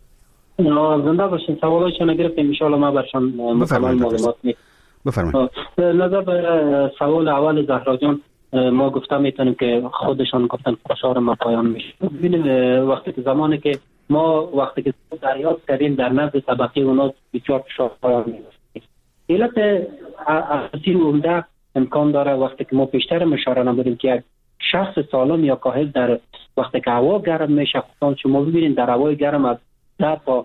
زنده باشین. سوالایشون گرفتیم ان شاء الله ما برشان معلومات میدیم. بفرمایید. نظر به سوال اول زهرا جان ما گفته میتونیم که خودشان گفتن فشار ما پایان میشه. ببینید وقتی که زمانی که دریافت کردیم در نزد طبقه اونا بسیار فشار پایان میشه. علت اساسی عمده امکان داره وقتی که ما پیشتر اشاره نمودیم که یک شخص سالم یا کاهل در وقتی که هوا گرم میشه، خصوصا شما ببینید در هوای گرم از 10 تا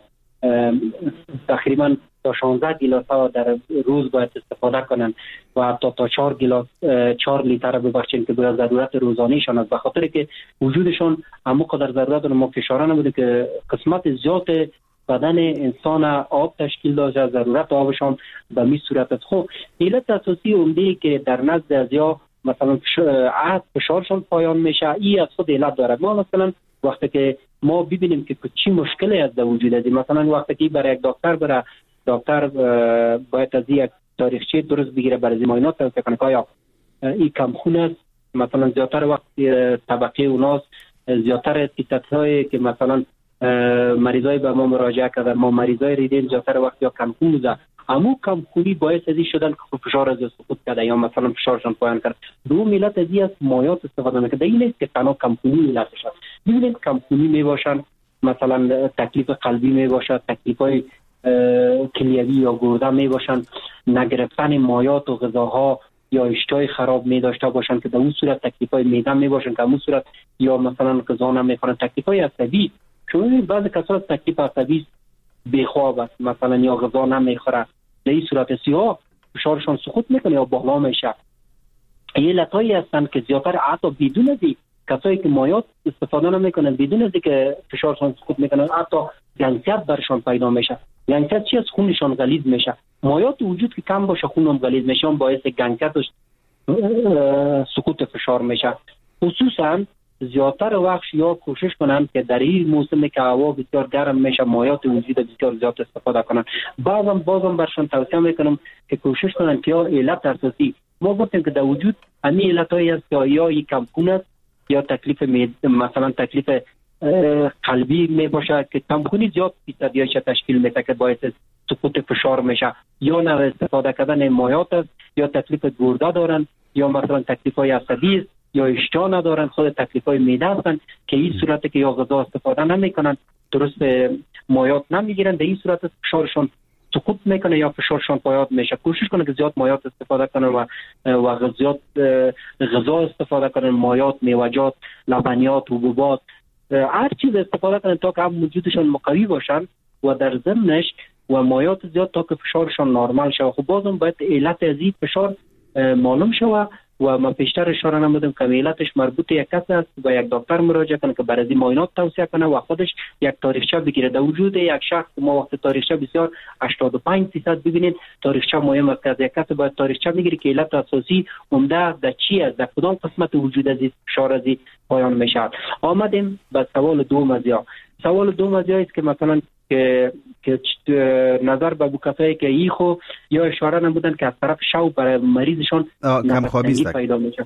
تقریبا تا 16 گیلاس در روز باید استفاده کنن و حتی تا 4 لیتر ببخشین که باید ضرورت روزانیشان است. به خاطر که وجودشان همونقدر ضرورت داره. ما اشاره نمودیم که قسمت زیاد بدن انسان آب تشکیل داشته، ضرورت آبشان به می صورت است. خب علت اساسی عمده که در نزد ازیا مثلا فشارشان پایان میشه، این از خود علت داره. ما مثلا وقتی که ما ببینیم که چی مشکلی از وجود است. مثلا وقتی که برای یک دکتر بره، دکتر باید از یک تاریخچه درست بگیره برای معاینات توصیه کنه که آیا این کمخون است. مثلا زیادتر وقت طبقه اوناس، زیادتر کیست‌هایی که مثلا مریضای به ما مراجعه کردن، ما مریضای ریدین زیادتر وقت یا کمخون بوده، اما کمخونی باعث ازی شدن که فشار از سقوط کرده یا مثلا فشارشان پایین کرد. دو ملت ازی از مایات استفاده میکنه. این نیست که تنها کمخونی علتش است. ببینید کمخونی میباشن، مثلا تکلیف قلبی میباشد، تکلیفای کلیوی یا گرده میباشن، نگرفتن مایات و غذاها یا اشتهای خراب می داشته باشن که در اون صورت تکلیفای معده می باشن که در اون صورت یا مثلا غذا نمیخورن. تکلیفای عصبی، چون بعضی کسا تکلیف عصبی بیخواب است مثلا یا غذا نمیخوره، در این صورت سیاه فشارشان سقوط میکنه یا بالا میشه. این علتایی هستن که زیادتر حتی بدون از کسایی که مایات استفاده نمیکنن، بدون از که فشارشان سقوط میکنن، حتی گنگسیت برشان پیدا میشه. گنگسیت چی از خونشان غلیظ میشه. مایات وجود که کم باشه خونم غلیظ میشه، باعث گنگسیت سقوط فشار میشه. خصوصا زیادتر وقت یا کوشش کنن که در این موسم که هوا بسیار گرم میشه مایات وجود بسیار زیاد استفاده کنن. بازم برشان توصیه میکنم که کوشش کنن که یا علت اساسی ما گفتیم که در وجود همین علتایی است که یا این کمخون است یا تکلیف مثلا تکلیف قلبی می باشه که کمخونی زیاد فیصدیش تشکیل میده که باعث سقوط فشار میشه، یا نه استفاده کردن مایات است، یا تکلیف گرده دارن، یا مثلا تکلیف های عصبی است، یا اشتها ندارن، خود تکلیف های معده هستن که این صورت که یا غذا استفاده نمیکنن، درست مایات نمیگیرن، در این صورت فشارشون سقوط میکنه یا فشارشون پایین میشه. کوشش کنه که زیاد مایات استفاده کنن و زیاد غذا استفاده کنن، مایات، میوه‌جات، لبنیات، حبوبات، هر چیز استفاده کنن تا که هم وجودشون مقوی باشن و در ضمنش و مایات زیاد تا که فشارشون نرمال شه. خب بازم باید علت از این فشار معلوم شه و ما پیشتر اشاره نمودم که علتش مربوط یک کس است و یک دکتر مراجعه کنه که برای این معاینات توصیه کنه و خودش یک تاریخچه بگیره. در وجود یک شخص ما وقت تاریخچه بسیار 85% ببینید تاریخچه مهم است که از یک کس باید تاریخچه بگیره که علت اساسی عمده در چی است، در کدام قسمت وجود از این فشار از این پایان میشه. آمدیم به سوال دوم از یا. سوال دوم از است که مثلا که نظر به کسایی که ایخو یا اشاره نمودن که از طرف شو برای مریضشون کمخوابی پیدا میشه.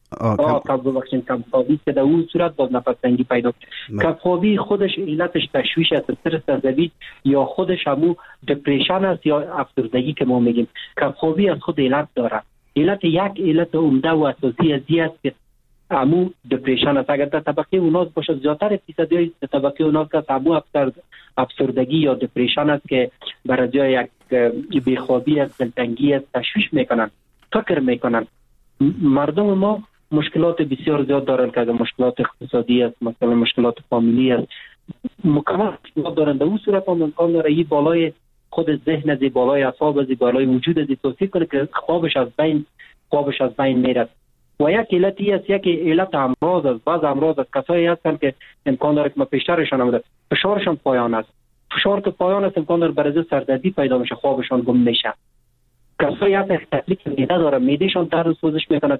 کمخوابی که در اون صورت باز نفس تنگی پیدا میشه. کمخوابی خودش علتش تشویش است، استرس عصبی یا خودش همو دپرشن است یا افسردگی که ما میگیم. کمخوابی از خود علت داره. یک علت عمده و اساسی است که همو دپرشن است. اگر در طبقه اوناس باشه زیادتر فیصدی طبقه اوناس که همو افسردگی یا دپرشن است که برای جای یک بیخوابی است، دلتنگی است، تشویش میکنن، فکر میکنن. مردم ما مشکلات بسیار زیاد دارن که مشکلات اقتصادی است، مثلا مشکلات فامیلی است، مکمل مشکلات دارن. در اون صورت هم امکان داره این بالای خود ذهن از بالای اعصاب از بالای وجود از توصیف کنه که خوابش از بین میره. و یک علتی است، یک علت امراض است. بعض امراض از کسایی هستن که امکان داره که ما پیشترشان نموده فشارشان پایان است. فشار که پایان است امکان داره برای سردردی پیدا میشه، خوابشان گم میشه. کسایی هستن که تکلیف معده داره، معدهشان درد و سوزش میکنه،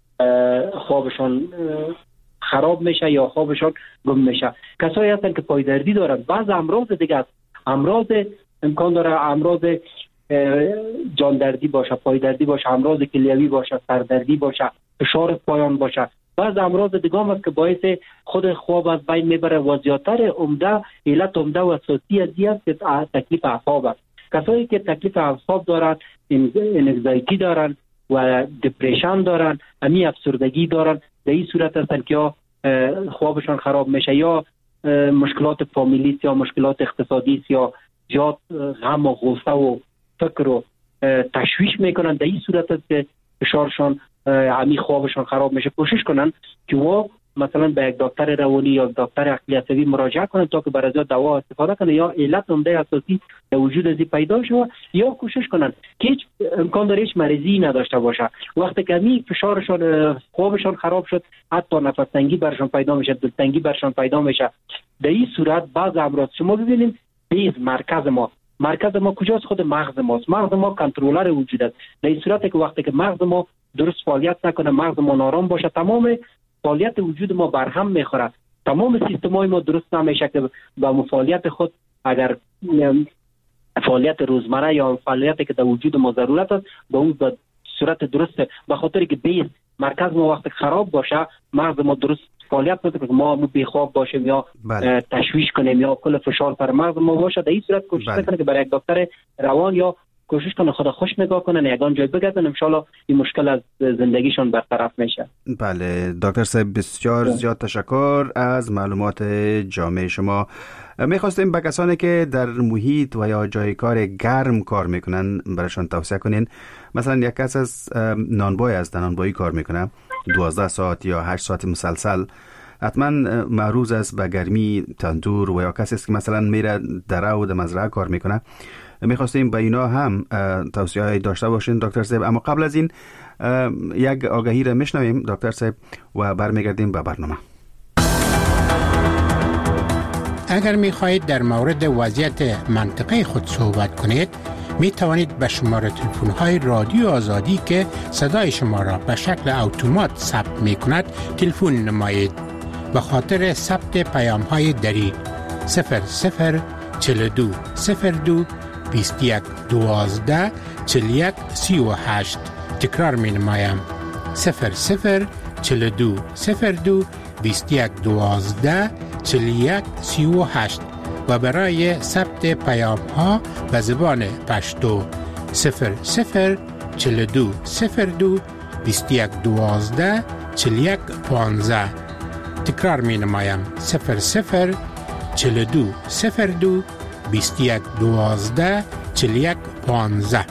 خوابشان خراب میشه یا خوابشان گم میشه. کسایی هستن که پایدردی دارن. بعض امراض دیگه است، امراض امکان داره امراض جاندردی باشه، پایدردی باشه، امراض کلیوی باشه، سردردی باشه، فشار پایان باشه. بعض امراض دیگه هم است که باعث خود خواب از بین میبره و زیادتر علت عمده و اساسی از این است که تکلیف اعصاب است. کسایی که تکلیف اعصاب دارن، انگزایتی دارن و دپرشن دارن، همین افسردگی دارن، در این صورت هستن که یا خوابشان خراب میشه یا مشکلات فامیلی یا مشکلات اقتصادی یا زیاد غم و غصه و فکر و تشویش میکنن. در این صورت است که فشارشان همین خوابشان خراب میشه. کوشش کنن که و مثلا به یک دکتر روانی یا دکتر عقلی عصبی مراجعه کنن تا که برای دوا استفاده کنن یا علت عمده اساسی در وجود از پیدا شه، یا کوشش کنن که هیچ امکان داره هیچ مریضی نداشته باشه. وقتی که همین فشارشان خوابشان خراب شد، حتی نفس تنگی برشان پیدا میشه، دلتنگی برشان پیدا میشه. در این صورت بعض امراض شما ببینید بیز مرکز ما کجاست؟ خود مغز ماست. مغز ما کنترلر وجود است. در این صورت که وقتی که مغز ما درست فعالیت نکنه، مغز ما نارام باشه، تمام فعالیت وجود ما برهم میخوره. تمام سیستم‌های ما درست نمیشه که با فعالیت خود اگر فعالیت روزمره یا فعالیتی که در وجود ما ضرورت است با اون به صورت درست، به خاطر که بیس مرکز ما وقتی خراب باشه مغز ما درست فعالیت نمیکنه که ما بیخواب باشیم یا تشویش کنیم یا کل فشار پر مغز ما باشه. در این صورت کوشش کنه که برای یک دکتر روان یا کوشش کنه خدا خوش نگاه کنن، یگان جای بگردن، ان شاءالله این مشکل از زندگیشون برطرف میشه. بله دکتر صاحب بسیار زیاد تشکر از معلومات جامع شما. میخواستیم به کسانی که در محیط و یا جای کار گرم کار میکنن برایشان توصیه کنین. مثلا یک کس از نانبای است، نانبایی کار میکنه 12 ساعت یا 8 ساعت مسلسل، حتما معروض است به گرمی تندور، و یا کسی است که مثلا میره در او در مزرعه کار میکنه. میخواستیم به اینا هم توصیه داشته باشین دکتر صاحب، اما قبل از این یک آگهی را میشنویم دکتر صاحب و برمیگردیم به برنامه. اگر میخواهید در مورد وضعیت منطقه خود صحبت کنید، می توانید به شماره تلفن های رادیو آزادی که صدای شما را به شکل اتومات ثبت می کند تلفن نمایید. به خاطر ثبت پیام های دری 0042 02 21 12 41 38. تکرار می نمایم 0042 02 21 12 41 38 و برای ثبت پیام ها به زبان پشتو 0042 02 21 12 41 15. تکرار می نمایم 0042 02 21 12 41 15.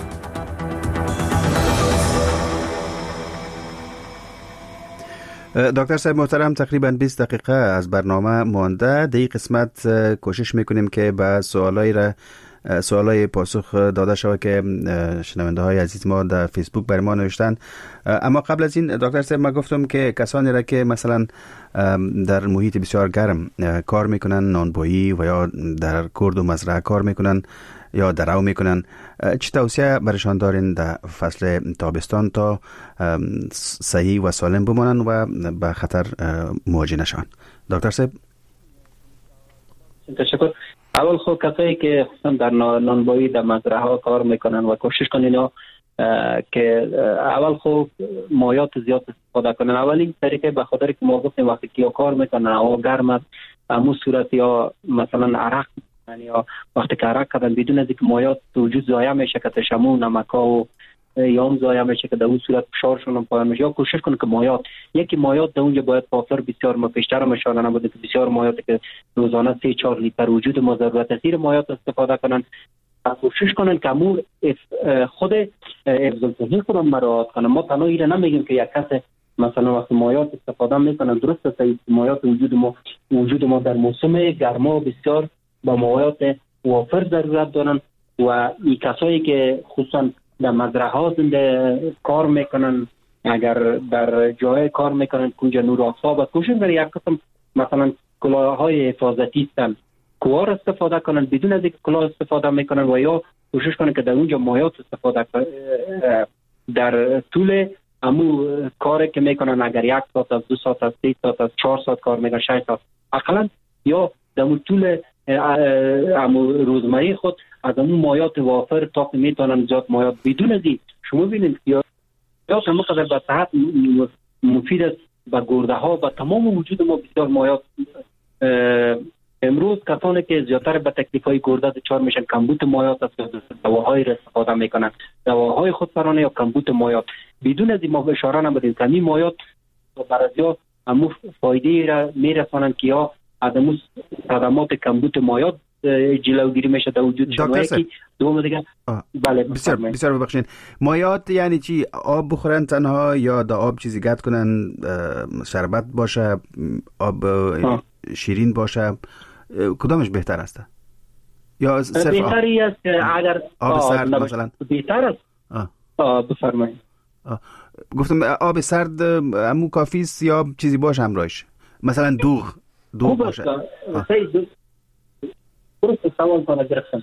دکتر صاحب محترم، تقریبا 20 دقیقه از برنامه مانده. در این قسمت کوشش میکنیم که به سوالای پاسخ داده شود که شنونده های عزیز ما در فیسبوک بر ما نوشتن. اما قبل از این دکتر صاحب ما گفتم که کسانی را که مثلا در محیط بسیار گرم کار میکنن، نانبایی و یا در کرد و مزرعه کار میکنن یا درو میکنن، چه توصیه برشان دارین در فصل تابستان تا صحیح و سالم بمانن و به خطر مواجه نشون؟ دکتر صاحب. تشکر. اول خود کسایی که در نانبایی در مزرعه ها کار میکنن و کوشش کنین که اول خود مایات زیاد استفاده کنن. اولین طریقه به خاطر که ما گفتیم وقتی که کار میکنن هوا گرم است، همون صورت یا مثلا عرق یا وقتی که عرق کردن بدون از اینکه مایات وجود ضایع میشه که تشمو نمکا و یا هم ضایع میشه که در اون صورت فشارشون هم پایین میشه. یا کوشش کنن که مایات در اونجا باید پاسر بسیار بیشتر میشونه، نبوده که بسیار مایات که روزانه 3-4 لیتر وجود ما ضرورت است مایات استفاده کنن. کوشش کنن که امور خود حفظ الصحه خودم مراعات کنن. ما تنها ایره نمیگیم که یک کس مثلا وقتی مایات استفاده میکنن درست است، مایات وجود ما در موسم گرما بسیار با مایات وافر ضرورت دارن و این کسایی که خصوصا در مزرعه ها زنده کار میکنن، اگر در جای کار میکنن کجا نور آفتاب کوشش کنن یک قسم مثلا کلاههای حفاظتی هستن کوار استفاده کنن بدون از اینکه کلاه استفاده میکنن و یا کوشش کنن که در اونجا مایات استفاده کنن در طول امو کاری که میکنن. اگر 1 ساعت از 2 ساعت از 3 ساعت از 4 ساعت کار میکنن 6 ساعت اقلا یا در طول امو روزمره خود از امو مایات وافر تا که میتونن زیاد مایات بدون از این شما ببینید یا هم قدر به صحت مفید است به گرده ها و تمام وجود ما بسیار مایات. امروز کسانی که زیادتر به تکلیف های گرده دچار میشن کمبود مایات است، دواهایی را استفاده میکنن، دواهای خودسرانه یا کمبود مایات بدون از این ما اشاره نمیدیم که این مایات برای همو فایده را میرسانند که یا عدم صدمات کمبود مایات جلوگیری میشه در وجود شما. یکی دوم دیگه بله بسیار ببخشین، مایات یعنی چی؟ آب بخورن تنها یا در آب چیزی گرد کنن، شربت باشه، آب شیرین باشه، کدامش بهتر است؟ یا صرف بهتری است که اگر آب سرد مثلا بهتر است. بفرمایید. گفتم آب سرد همون کافی است یا چیزی باشه همراهش، مثلا دوغ باشه؟ درست سوال کنه گرفتم.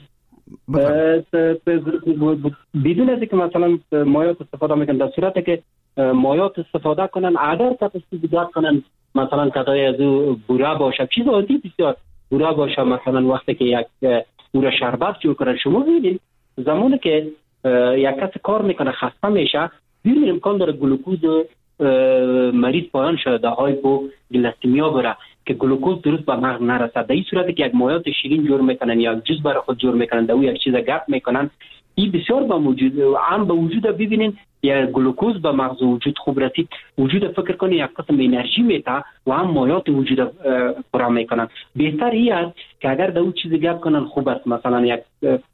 بدون از اینکه مثلا مایات استفاده میکنن، در صورتی که مایات استفاده کنن اگر کپاسیتی زیاد کنن مثلا کدای از او بوره باشه، چیز عادی بسیار بوره باشه، مثلا وقتی که یک بوره شربت جور کنن، شما ببینید زمانی که یک کس کار میکنه خسته میشه، ببینید امکان داره گلوکوز مریض پایان شده در هایپو گلیسمیا بره که گلوکوز درست به مغز نرسد. در این صورتی که یک مایات شیرین جور میکنن یا جوس برای خود جور میکنن، در او یک چیز گرد میکنن، این بسیار به وجود عام به وجود ببینین یا گلوکوز به مغز وجود خوب رسید، وجود فکر کنه یک قسم انرژی میته و هم مایات وجود پورا میکنن. بهتر این است که اگر در او چیز گرد کنن خوب است، مثلا یک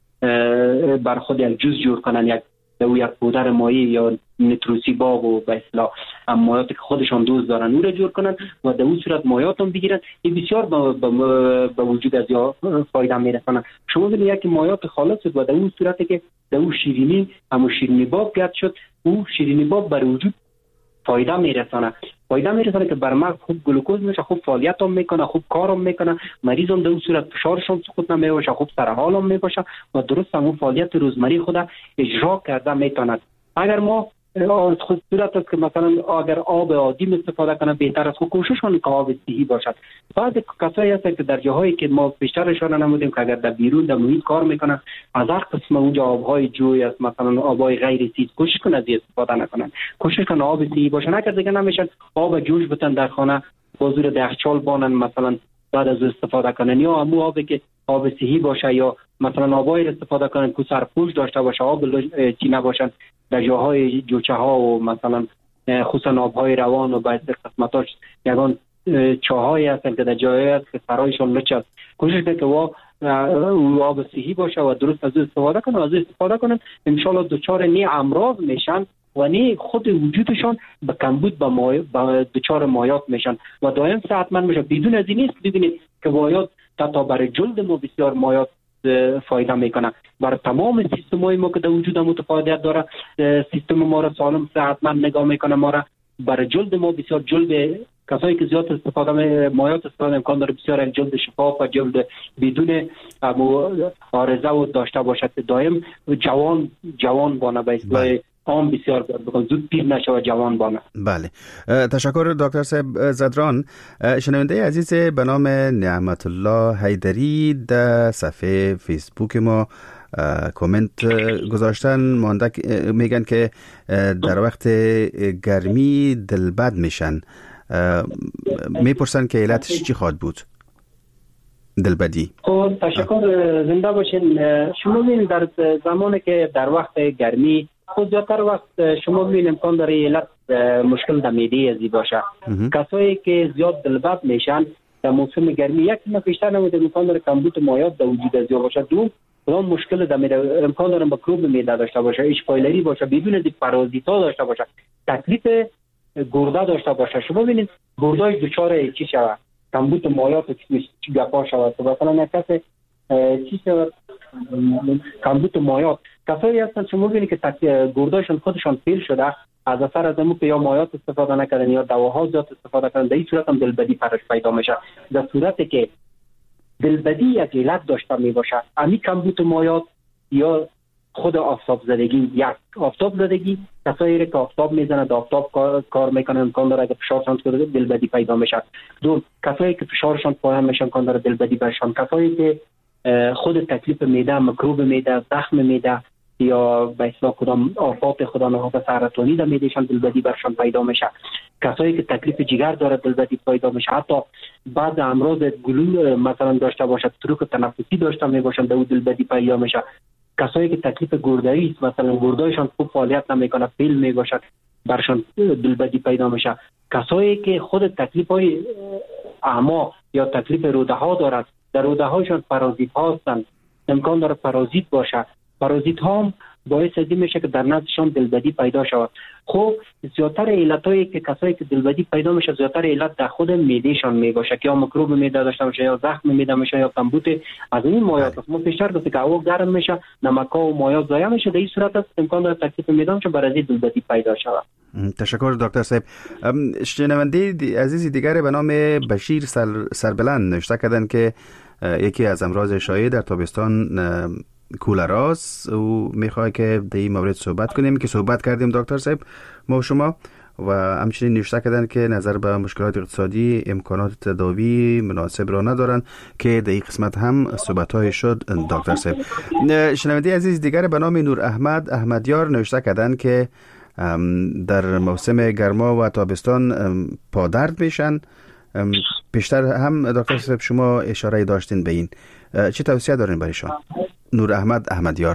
بر خود یک جوس جور کنن، یک او یک پودر مایع یا نتروسی باغ و به اصطلاح مایات که خودشان دوست دارن او را جور کنن و در اون صورت مایات هم بگیرن، این بسیار به وجود از یا فایده میرسانن. شما ببینید یک مایات خالص و در اون صورتی که در اون شیرینی همون شیرینی باب گرد شد، او شیرینی باب بر وجود فایده میرسانه که بر مغز خوب گلوکوز میشه، خوب فعالیت هم میکنه، خوب کار هم میکنه، مریض هم در اون صورت فشارش هم سقوط نمیباشه، خوب سرحال هم میباشه و درست همون فعالیت روزمره خود اجرا کرده میتواند. اگر ما خود صورت است که مثلا اگر آب عادی استفاده کنه بهتر است، خود کوشش کنه که آب صحی باشد. بعد کسایی هستن که در جاهایی که ما بیشتر اشاره نمودیم که اگر در بیرون در محیط کار میکنن، از هر قسم اونجا آبهای جوی است، مثلا آبهای غیر صحی، کوشش کنه از استفاده نکنن، کوشش کنه آب صحی باشه، نکرد دیگه نمیشن آب جوش بتن در خانه با زور یخچال بانن مثلا بعد از استفاده کنن، یا همون آبی که آب صحی باشه یا مثلا آبایی استفاده کنن که سرپوش داشته باشه، آب چی نباشن در جاهای جوچه ها و مثلا خصوصا آبهای روان و باید قسمتاش یگان چاهایی هستن که در جایی هست که سرایشان لچ است، کوشش کنه که آب صحی باشه و درست از استفاده کنن انشالله دچار نی امراض میشن و نی خود وجودشان به کمبود به دچار مایات میشن و دائم صحتمند میشن. بدون از این نیست ببینید که مایات تا برای جلد ما بسیار مایات فایده میکنه، برای تمام سیستم‌های ما که در وجود متفاوت داره، سیستم ما را سالم صحتمند نگاه میکنه، ما را برای جلد ما بسیار جلد کسایی که زیاد استفاده مایات استفاده امکان داره بسیار جلد شفاف و جلد بدون عارضه و داشته باشد، دائم جوان بانه به اصطلاح عام بسیار زود پیر نشه و جوان بانه. بله، تشکر دکتر صاحب زدران. شنونده عزیز به نام نعمت الله حیدری در صفحه فیسبوک ما کامنت گذاشتن، میگن که در وقت گرمی دلبد میشن، میپرسن که علتش چی خواهد بود دلبدی؟ خب تشکر، زنده باشین. شما ببینید در زمانی که در وقت گرمی خود زیادتر وقت شما ببینید امکان داره علت مشکل در معده ازی باشه. کسایی که زیاد دلبد میشن در موسم گرمی، یک ما بیشتر نمیده امکان داره کمبود مایات در وجود ازی باشه، دوم کدام مشکل در معده امکان داره میکروب معده داشته باشه، اچ پایلری باشه، بدون از پارازیتا داشته باشه، تکلیف گرده داشته باشه. شما ببینید گردهش دچار چی شود، کمبود مایات چی گپا شود، مثلا یک کس چی شود کمبود مایات، کسایی هستن شما ببینید که گردهشون خودشان فیل شده از اثر از امو که یا مایات استفاده نکردن یا دواها زیاد استفاده کردن، در این صورت هم دلبدی پرش پیدا میشه. در صورتی که دلبدی یک علت داشته می باشه، امی کمبود مایات یا خود آفتاب زدگی، یک آفتاب زدگی، کسایی که آفتاب میزنه در آفتاب کار میکنه امکان داره که فشارشان کنه دلبدی پیدا میشه. دو کسایی که فشارشان پایین میشه امکان داره دلبدی برشان. کسایی که خود تکلیف معده، میکروب معده، زخم معده یا به اصطلاح کدام آفات خدا نخواسته سرطانی در معدهشان دلبدی برشان پیدا میشه. کسایی که تکلیف جگر داره دلبدی پیدا میشه، حتی بعض امراض گلو مثلا داشته باشد، تروک تنفسی داشته میباشن در دلبدی پیدا میشه. کسایی که تکلیف گرده‌ای است، مثلا گرده‌شان خوب فعالیت نمیکنه، فیل میباشد، برشان دلبدی پیدا میشه. کسایی که خود تکلیف‌های اعما یا تکلیف روده ها دارد، در روده هاشون پارازیت ها هستند، امکان داره پارازیت باشه، پارازیت ها هم باعث ازی میشه که در نزدشان دلبدی پیدا شود. خب زیادتر علتایی که کسایی که دلبدی پیدا میشه زیادتر علت در خود معدهشان میباشه که یا میکروب معده داشته باشه یا زخم معده میشه یا کمبود از این مایات. ما بیشتر گفتیم که هوا گرم میشه، نمک‌ها و مایات ضایع میشه، در این صورت است امکان داره تکلیف معده چون برای دلبدی پیدا شود. تشکر دکتر صاحب. شنونده عزیزی دیگر به نام بشیر سربلند نوشته کردن که یکی از امراض شایع در تابستان کولراست و میخواد که در این مورد صحبت کنیم که صحبت کردیم دکتر صاحب ما و شما و همچنین نوشته کردن که نظر به مشکلات اقتصادی امکانات تداوی مناسب را ندارن که در این قسمت هم صحبت‌های شد دکتر صاحب. شنونده عزیز دیگر به نام نور احمد احمدیار نوشته کردن که در موسم گرما و تابستان پادرد میشن. پیشتر هم دکتر صاحب شما اشاره داشتین به این، چه توصیه دارین برایشان؟ نور احمد احمدیار.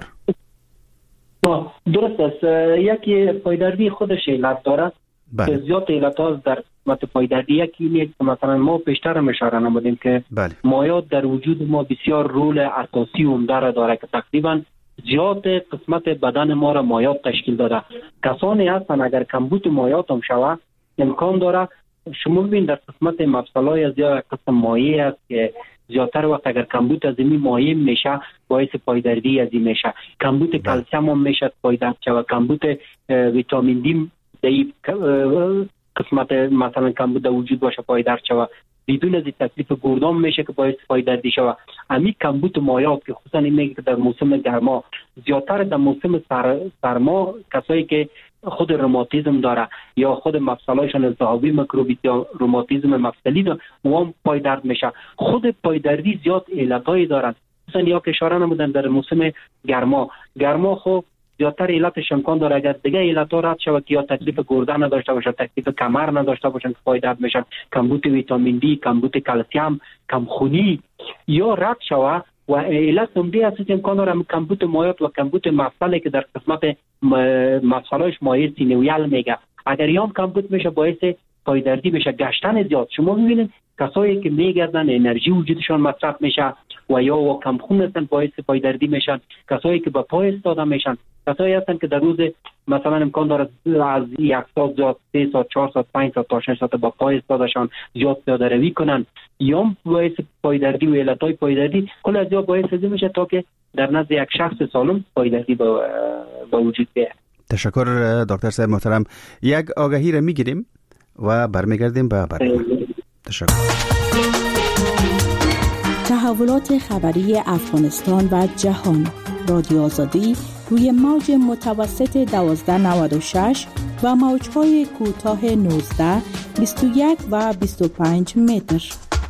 درست است. یکی پایدردی خودش علت داره که زیاد علت هاست در قسمت پایدردی. یکی اینه که مثلا ما پیشتر هم اشاره نمودیم که مایات در وجود ما بسیار رول اساسی عمده را داره که تقریبا زیاد قسمت بدن ما را مایات تشکیل داده. کسانی هستن اگر کمبود مایات هم شود امکان داره شما ببین در قسمت مفصل‌های از یا قسم مایع است که زیادتر وقت اگر کمبود از این مایع میشه باعث پایدردی از این میشه. کمبود کلسیم هم میشه پایدرد شود. کمبود ویتامین دی در قسمت مثلا کمبود وجود باشه پایدرد شود. بدون از تکلیف گردان میشه که باعث پایدردی شود. همین کمبود مایات که خصوصا این میگه که در موسم گرما زیادتر در موسم سرما کسایی که خود روماتیسم داره یا خود مفصلایشان التهابی میکروبی یا روماتیسم مفصلی داره اون پایدرد میشه. خود پایدردی زیاد علتایی دارن. مثلا یا که اشاره نمودن در موسم گرما خب زیادتر علتش امکان داره اگر دیگه علت‌ها رد شود که یا تکلیف گردن نداشته باشه، تکلیف کمر نداشته باشن که پایدرد میشن، کمبود ویتامین دی، کمبود کلسیم، کمخونی یا رد شود و علت عمده است که امکان داره کمبود مایات و کمبود مفصلی که در قسمت مفصلش مایع سینویل میگه اگر یام کمبود میشه باعث پایدردی میشه. گشتن زیاد شما میبینید کسایی که میگردن انرژی وجودشان مصرف میشه و یا و کم خون هستن باعث پایدردی میشن. کسایی که با پای ایستاده میشن، کسایی هستن که در روز مثلا امکان داره از 1 ساعت زیاد 3 ساعت 4 ساعت 5 ساعت تا 6 ساعت با پای ایستادهشان زیاد پیاده روی کنن یا باعث پایدردی و علتهای پایدردی کل از باعث میشه تا که در نزد یک شخص سالم پایدردی با وجود بیاد. تشکر دکتر صاحب محترم. یک آگهی را میگیریم و برمیگردیم به برنامه. تشکر. تحولات خبری افغانستان و جهان. رادیو آزادی روی موج متوسط 1296 و موج‌های کوتاه 19 21 و 25 متر.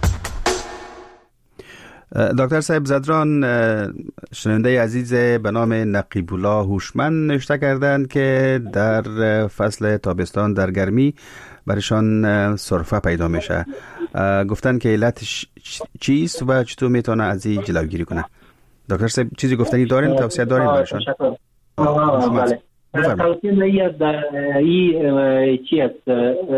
دکتر صاحب زدران شنونده عزیز به نام نقیب الله هوشمند نوشته کردند که در فصل تابستان در گرمی برشان سرفه پیدا میشه. گفتن که علتش چیست و چطور میتونه از این جلوگیری کنه؟ دکتر صاحب چیزی گفتنی دارین؟ توصیه دارین برشان؟ بله. توصیه نیست این چی است؟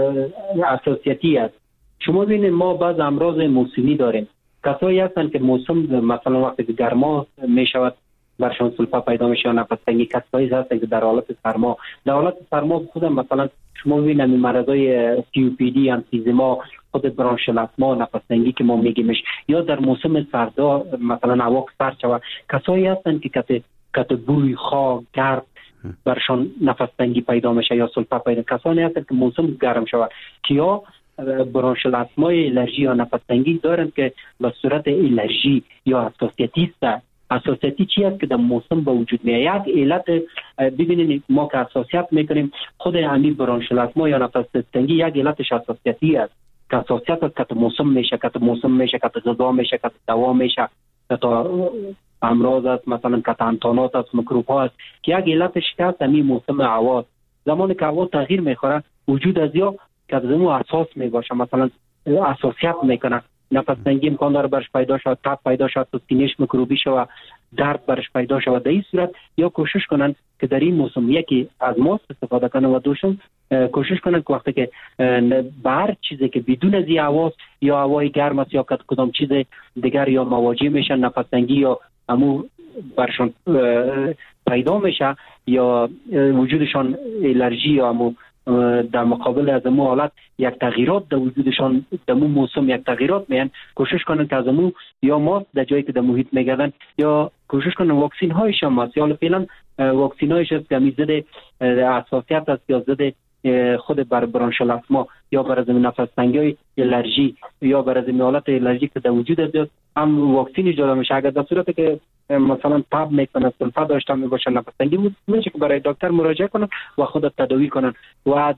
اساسیتی است. شما ببینید ما بعض امراض موسمی داریم. کسایی هستن که موسم مثلا وقتی که گرما میشود برشان سلفه پیدا میشه، نفس تنگی. کسایی هستن که در حالت سرما خودم مثلا شما ببینید این مرضای COPD، امفیزما، خود برانشل آسما، نفس تنگی که ما میگیمش، یا در موسم سردا مثلا هوا سرد شود کسایی هستن که کت بوی خاک گرد برشان نفس تنگی پیدا میشه یا سلفه پیدا. کسانی هستن که موسم گرم شود که یا برانشل آسمای الرژی یا نفس تنگی دارن که به صورت الرژی یا حساسیتی است. حساسیتی چی است که در موسم به وجود میاد؟ یک علت ببینید ما که حساسیت میکنیم خود همین برانشل آسما یا نفس تنگی یک علتش حساسیتی است که حساسیت است که موسم میشه، که غذا میشه، که دوا میشه، که امراض است، مثلا که انتانات است، میکروب ها است که یک علتش هست همین موسم هوا. زمانی که هوا تغییر میخوره وجود از یا که زمو اساس میباشه، مثلا حساسیت میکنه، نفس تنگی امکان داره برش پیدا شود، تب پیدا شود، سینش میکروبی شود، درد برش پیدا شود. در این صورت یا کوشش کنن که در این موسم یکی از ماسک استفاده کنن و دوشم کوشش کنن که وقتی که به هر چیزی که بدون از این هوا یا هوای گرم است یا کدام چیز دیگر یا مواجه میشن نفس تنگی یا همو برشان پیدا میشه یا وجودشان الرژی یا همو در مقابل از امو حالت یک تغییرات در وجودشان در موسم یک تغییرات میان، کوشش کنن که از امو یا ماسک در جایی که در محیط میگردن یا کوشش کنن واکسین هایشان ماست یا فعلا واکسین هایش است که ضد حساسیت است یا ضد خود بر برانشل آسما یا بر از نفس تنگی الرژی یا بر از حالت الرژی که در وجود است هم واکسینش داده میشه. اگر در صورتی که مثلا تب میکنه، سلفه داشته میباشه، نفس تنگی بود میشه که برای دکتر مراجعه کنن و خود تداوی کنن و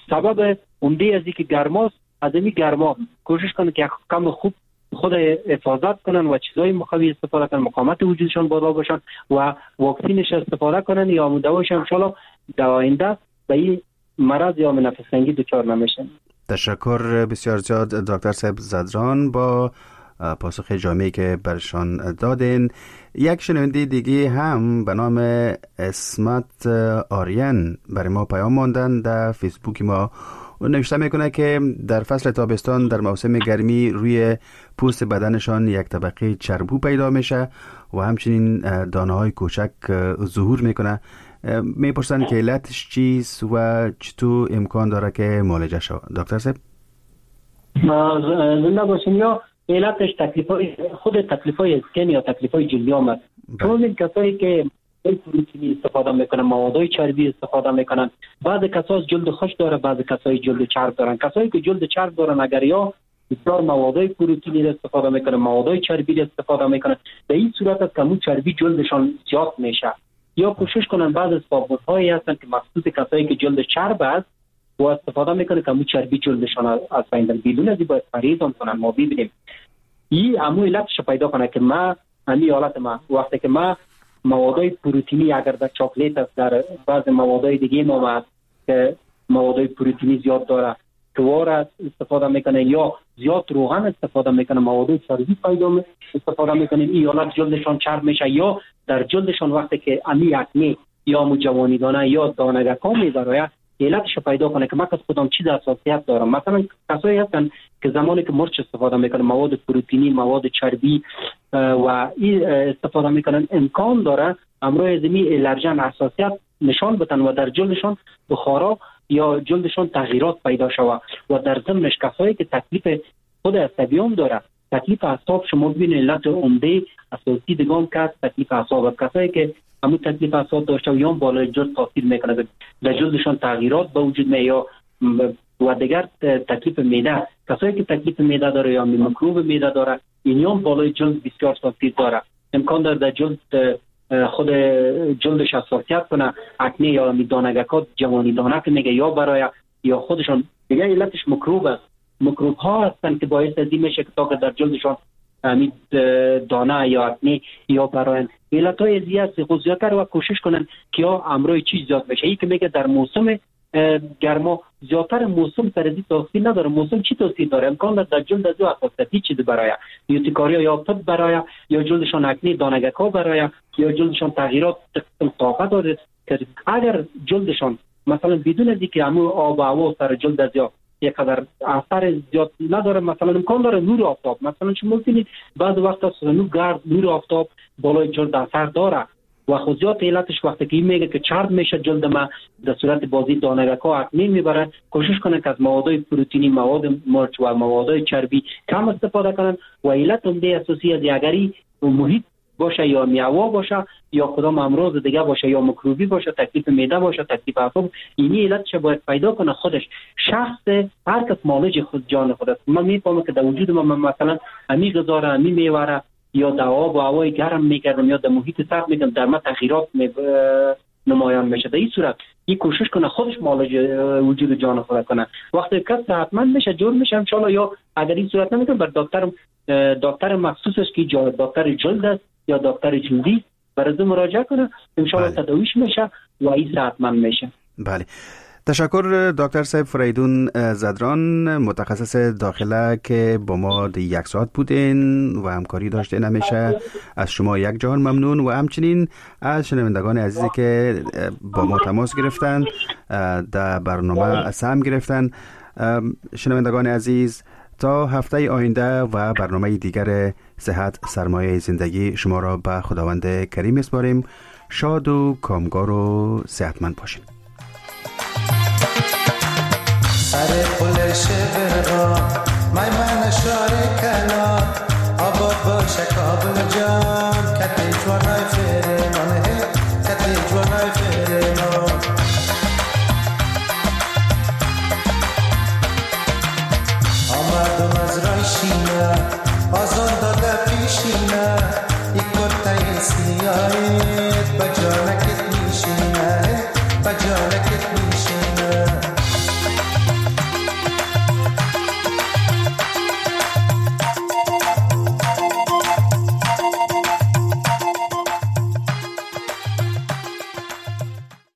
سبب عمده از اینکه گرماست، از این گرما کوشش کنن که کم خوب خود حفاظت کنن و چیزای مقوی استفاده کنن، مقاومت وجودشان بالا باشن و واکسینش استفاده کنن یا مداویش ان شاء الله در آینده به این مرض یا نفس تنگی دچار نمیشن. تشکر بسیار زیاد دکتر صاحب زدران با پاسخ جامعی که برشان دادین. یک شنونده دیگه هم به نام اسمت آریان برای ما پیام ماندن در فیسبوک ما و نوشته میکنه که در فصل تابستان در موسم گرمی روی پوست بدنشان یک طبقه چربو پیدا میشه و همچنین دانه های کوچک ظهور میکنه. میپرسن که علتش چیست و چطور امکان داره که معالجه شود؟ دکتر صاحب زنده باشین. یا علتش تکلیف‌های اسکن یا تکلیف‌های جلدی آمد. چون کسایی که پروتئین استفاده میکنن، موادهای چربی استفاده میکنن، بعض کسا جلد خشک داره، بعض کسای جلد چرب دارن. کسایی که جلد چرب دارن اگر یا بسیار موادهای پروتئینی استفاده میکنن، موادهای چربی استفاده میکنن، به این صورت است که اون چربی جلدشان زیاد میشه. یا کوشش کنن بعض از صابون‌هایی هستن که مخصوص کسایی که جلد چرب است و استفاده میکنه که اون چربی جلدشان از بین بره. بدون از این باید پرهیز کنن. ما ببینیم این همون علتش پیدا کنه که ما همین حالت ما وقتی که ما موادهای پروتئینی اگر در چاکلیت است، در بعض موادهای دیگه ما که موادهای پروتئینی زیاد داره توار استفاده میکنه یا زیاد روغن استفاده میکنه، مواد چربی پیدا استفاده میکنه، این حالت جلدشان چرب میشه. یا در جلدشان وقتی که امی اکنی یا جوانی دانه یا دانگکا میبره علتش پیدا کنه که من از خودم چیز اساسیت دارم. مثلا کسایی هستن که زمانی که مرچ استفاده میکنن، مواد پروتئینی، مواد چربی و این استفاده میکنن، امکان داره امروز زمین الرژن حساسیت نشان بدن و در جلدشان بخارا یا جلدشان تغییرات پیدا شود. و در ضمنش کسایی که تکلیف خود عصبی داره، تکلیف اعصاب، شما ببینید علت عمده اساسی دیگه که تکلیف اعصاب، کسایی که همون تکلیف اعصاب داشته و یا بالای جلد تاثیر میکنه، در جلدشان تغییرات به وجود میاد. یا و دیگر تکلیف معده، کسایی که تکلیف معده داره یا میکروب معده داره، این هم بالای جلد بسیار تاثیر داره. امکان داره در جلد خود جلدش حساسیت کنه، اکنی یا دانگکا جوانی دانه که میگه یا برای یا خودشان دیگه علتش میکروب است. میکروب ها هستن که باعث از این میشه که تا که در جلدشان دانه یا اکنی یا برای علت های زیاد زیادتر و کوشش کنن که یا امروی چیز زیاد بشه. این که میگه در موسم گرما زیادتر موسم سردی تاثیر نداره. موسم چی تاثیر داره؟ امکان داره در جلد از حساسیتی چیز برای یوتیکاریا یا تب برای یا جلدشان اکنی دانگکا برای یا جلدشان تغییرات طاقت داره. اگر جلدشان مثلا بدون از اینکه همون آب و هوا سر جلد از یا یک قدر اثر زیاد نداره، مثلا امکان داره نور آفتاب، مثلا شما می‌بینید بعض وقتا نور آفتاب بالای جلد اثر داره و خودیات علتش وقتی که این میگه که چرب میشه جلد ما در صورت بازی دانگکا اکنی میبره، کوشش کنن که از موادهای پروتئینی، مواد مرچ و موادهای چربی کم استفاده کنن. و علت عمده اساسی از اگری محیط باشه یا میوه باشه یا کدام امراض دیگه باشه یا میکروبی باشه، تکلیف معده باشه، تکلیف اعصاب، اینی علتش باید پیدا کنه خودش شخص. هر کس مالج خود جان خود است. من میفهمم که در وجود من مثلا امی غذا را امی میوه یا در آب و هوای گرم میکردم یا در محیط سرد میکردم، در من تغییرات نمایان میشه. در این صورت این کوشش کنه خودش معالج وجود جان خود کنه. وقتی کس صحتمند میشه جور میشه ان شاء الله، یا اگر این صورت نمیکنه بر دکتر مخصوصش که دکتر جلد است یا دکتر جلدی برای مراجعه کنه، ان شاء الله تداویش میشه و این صحتمند میشه. بله، تشکر دکتر صاحب فریدون زدران، متخصص داخله که با ما 1 ساعت بودین و همکاری داشتین. همیشه از شما یک جهان ممنون و همچنین از شنوندگان عزیزی که با ما تماس گرفتن، در برنامه سهم گرفتن. شنوندگان عزیز، تا هفته آینده و برنامه دیگر صحت سرمایه زندگی شما را به خداوند کریم میسپاریم. شاد و کامگار و صحتمند باشین. سر پل شبرا مای من شاری کلا آبا باشه کابل جان کتی جوانای فیره منه کتی جوانای فیره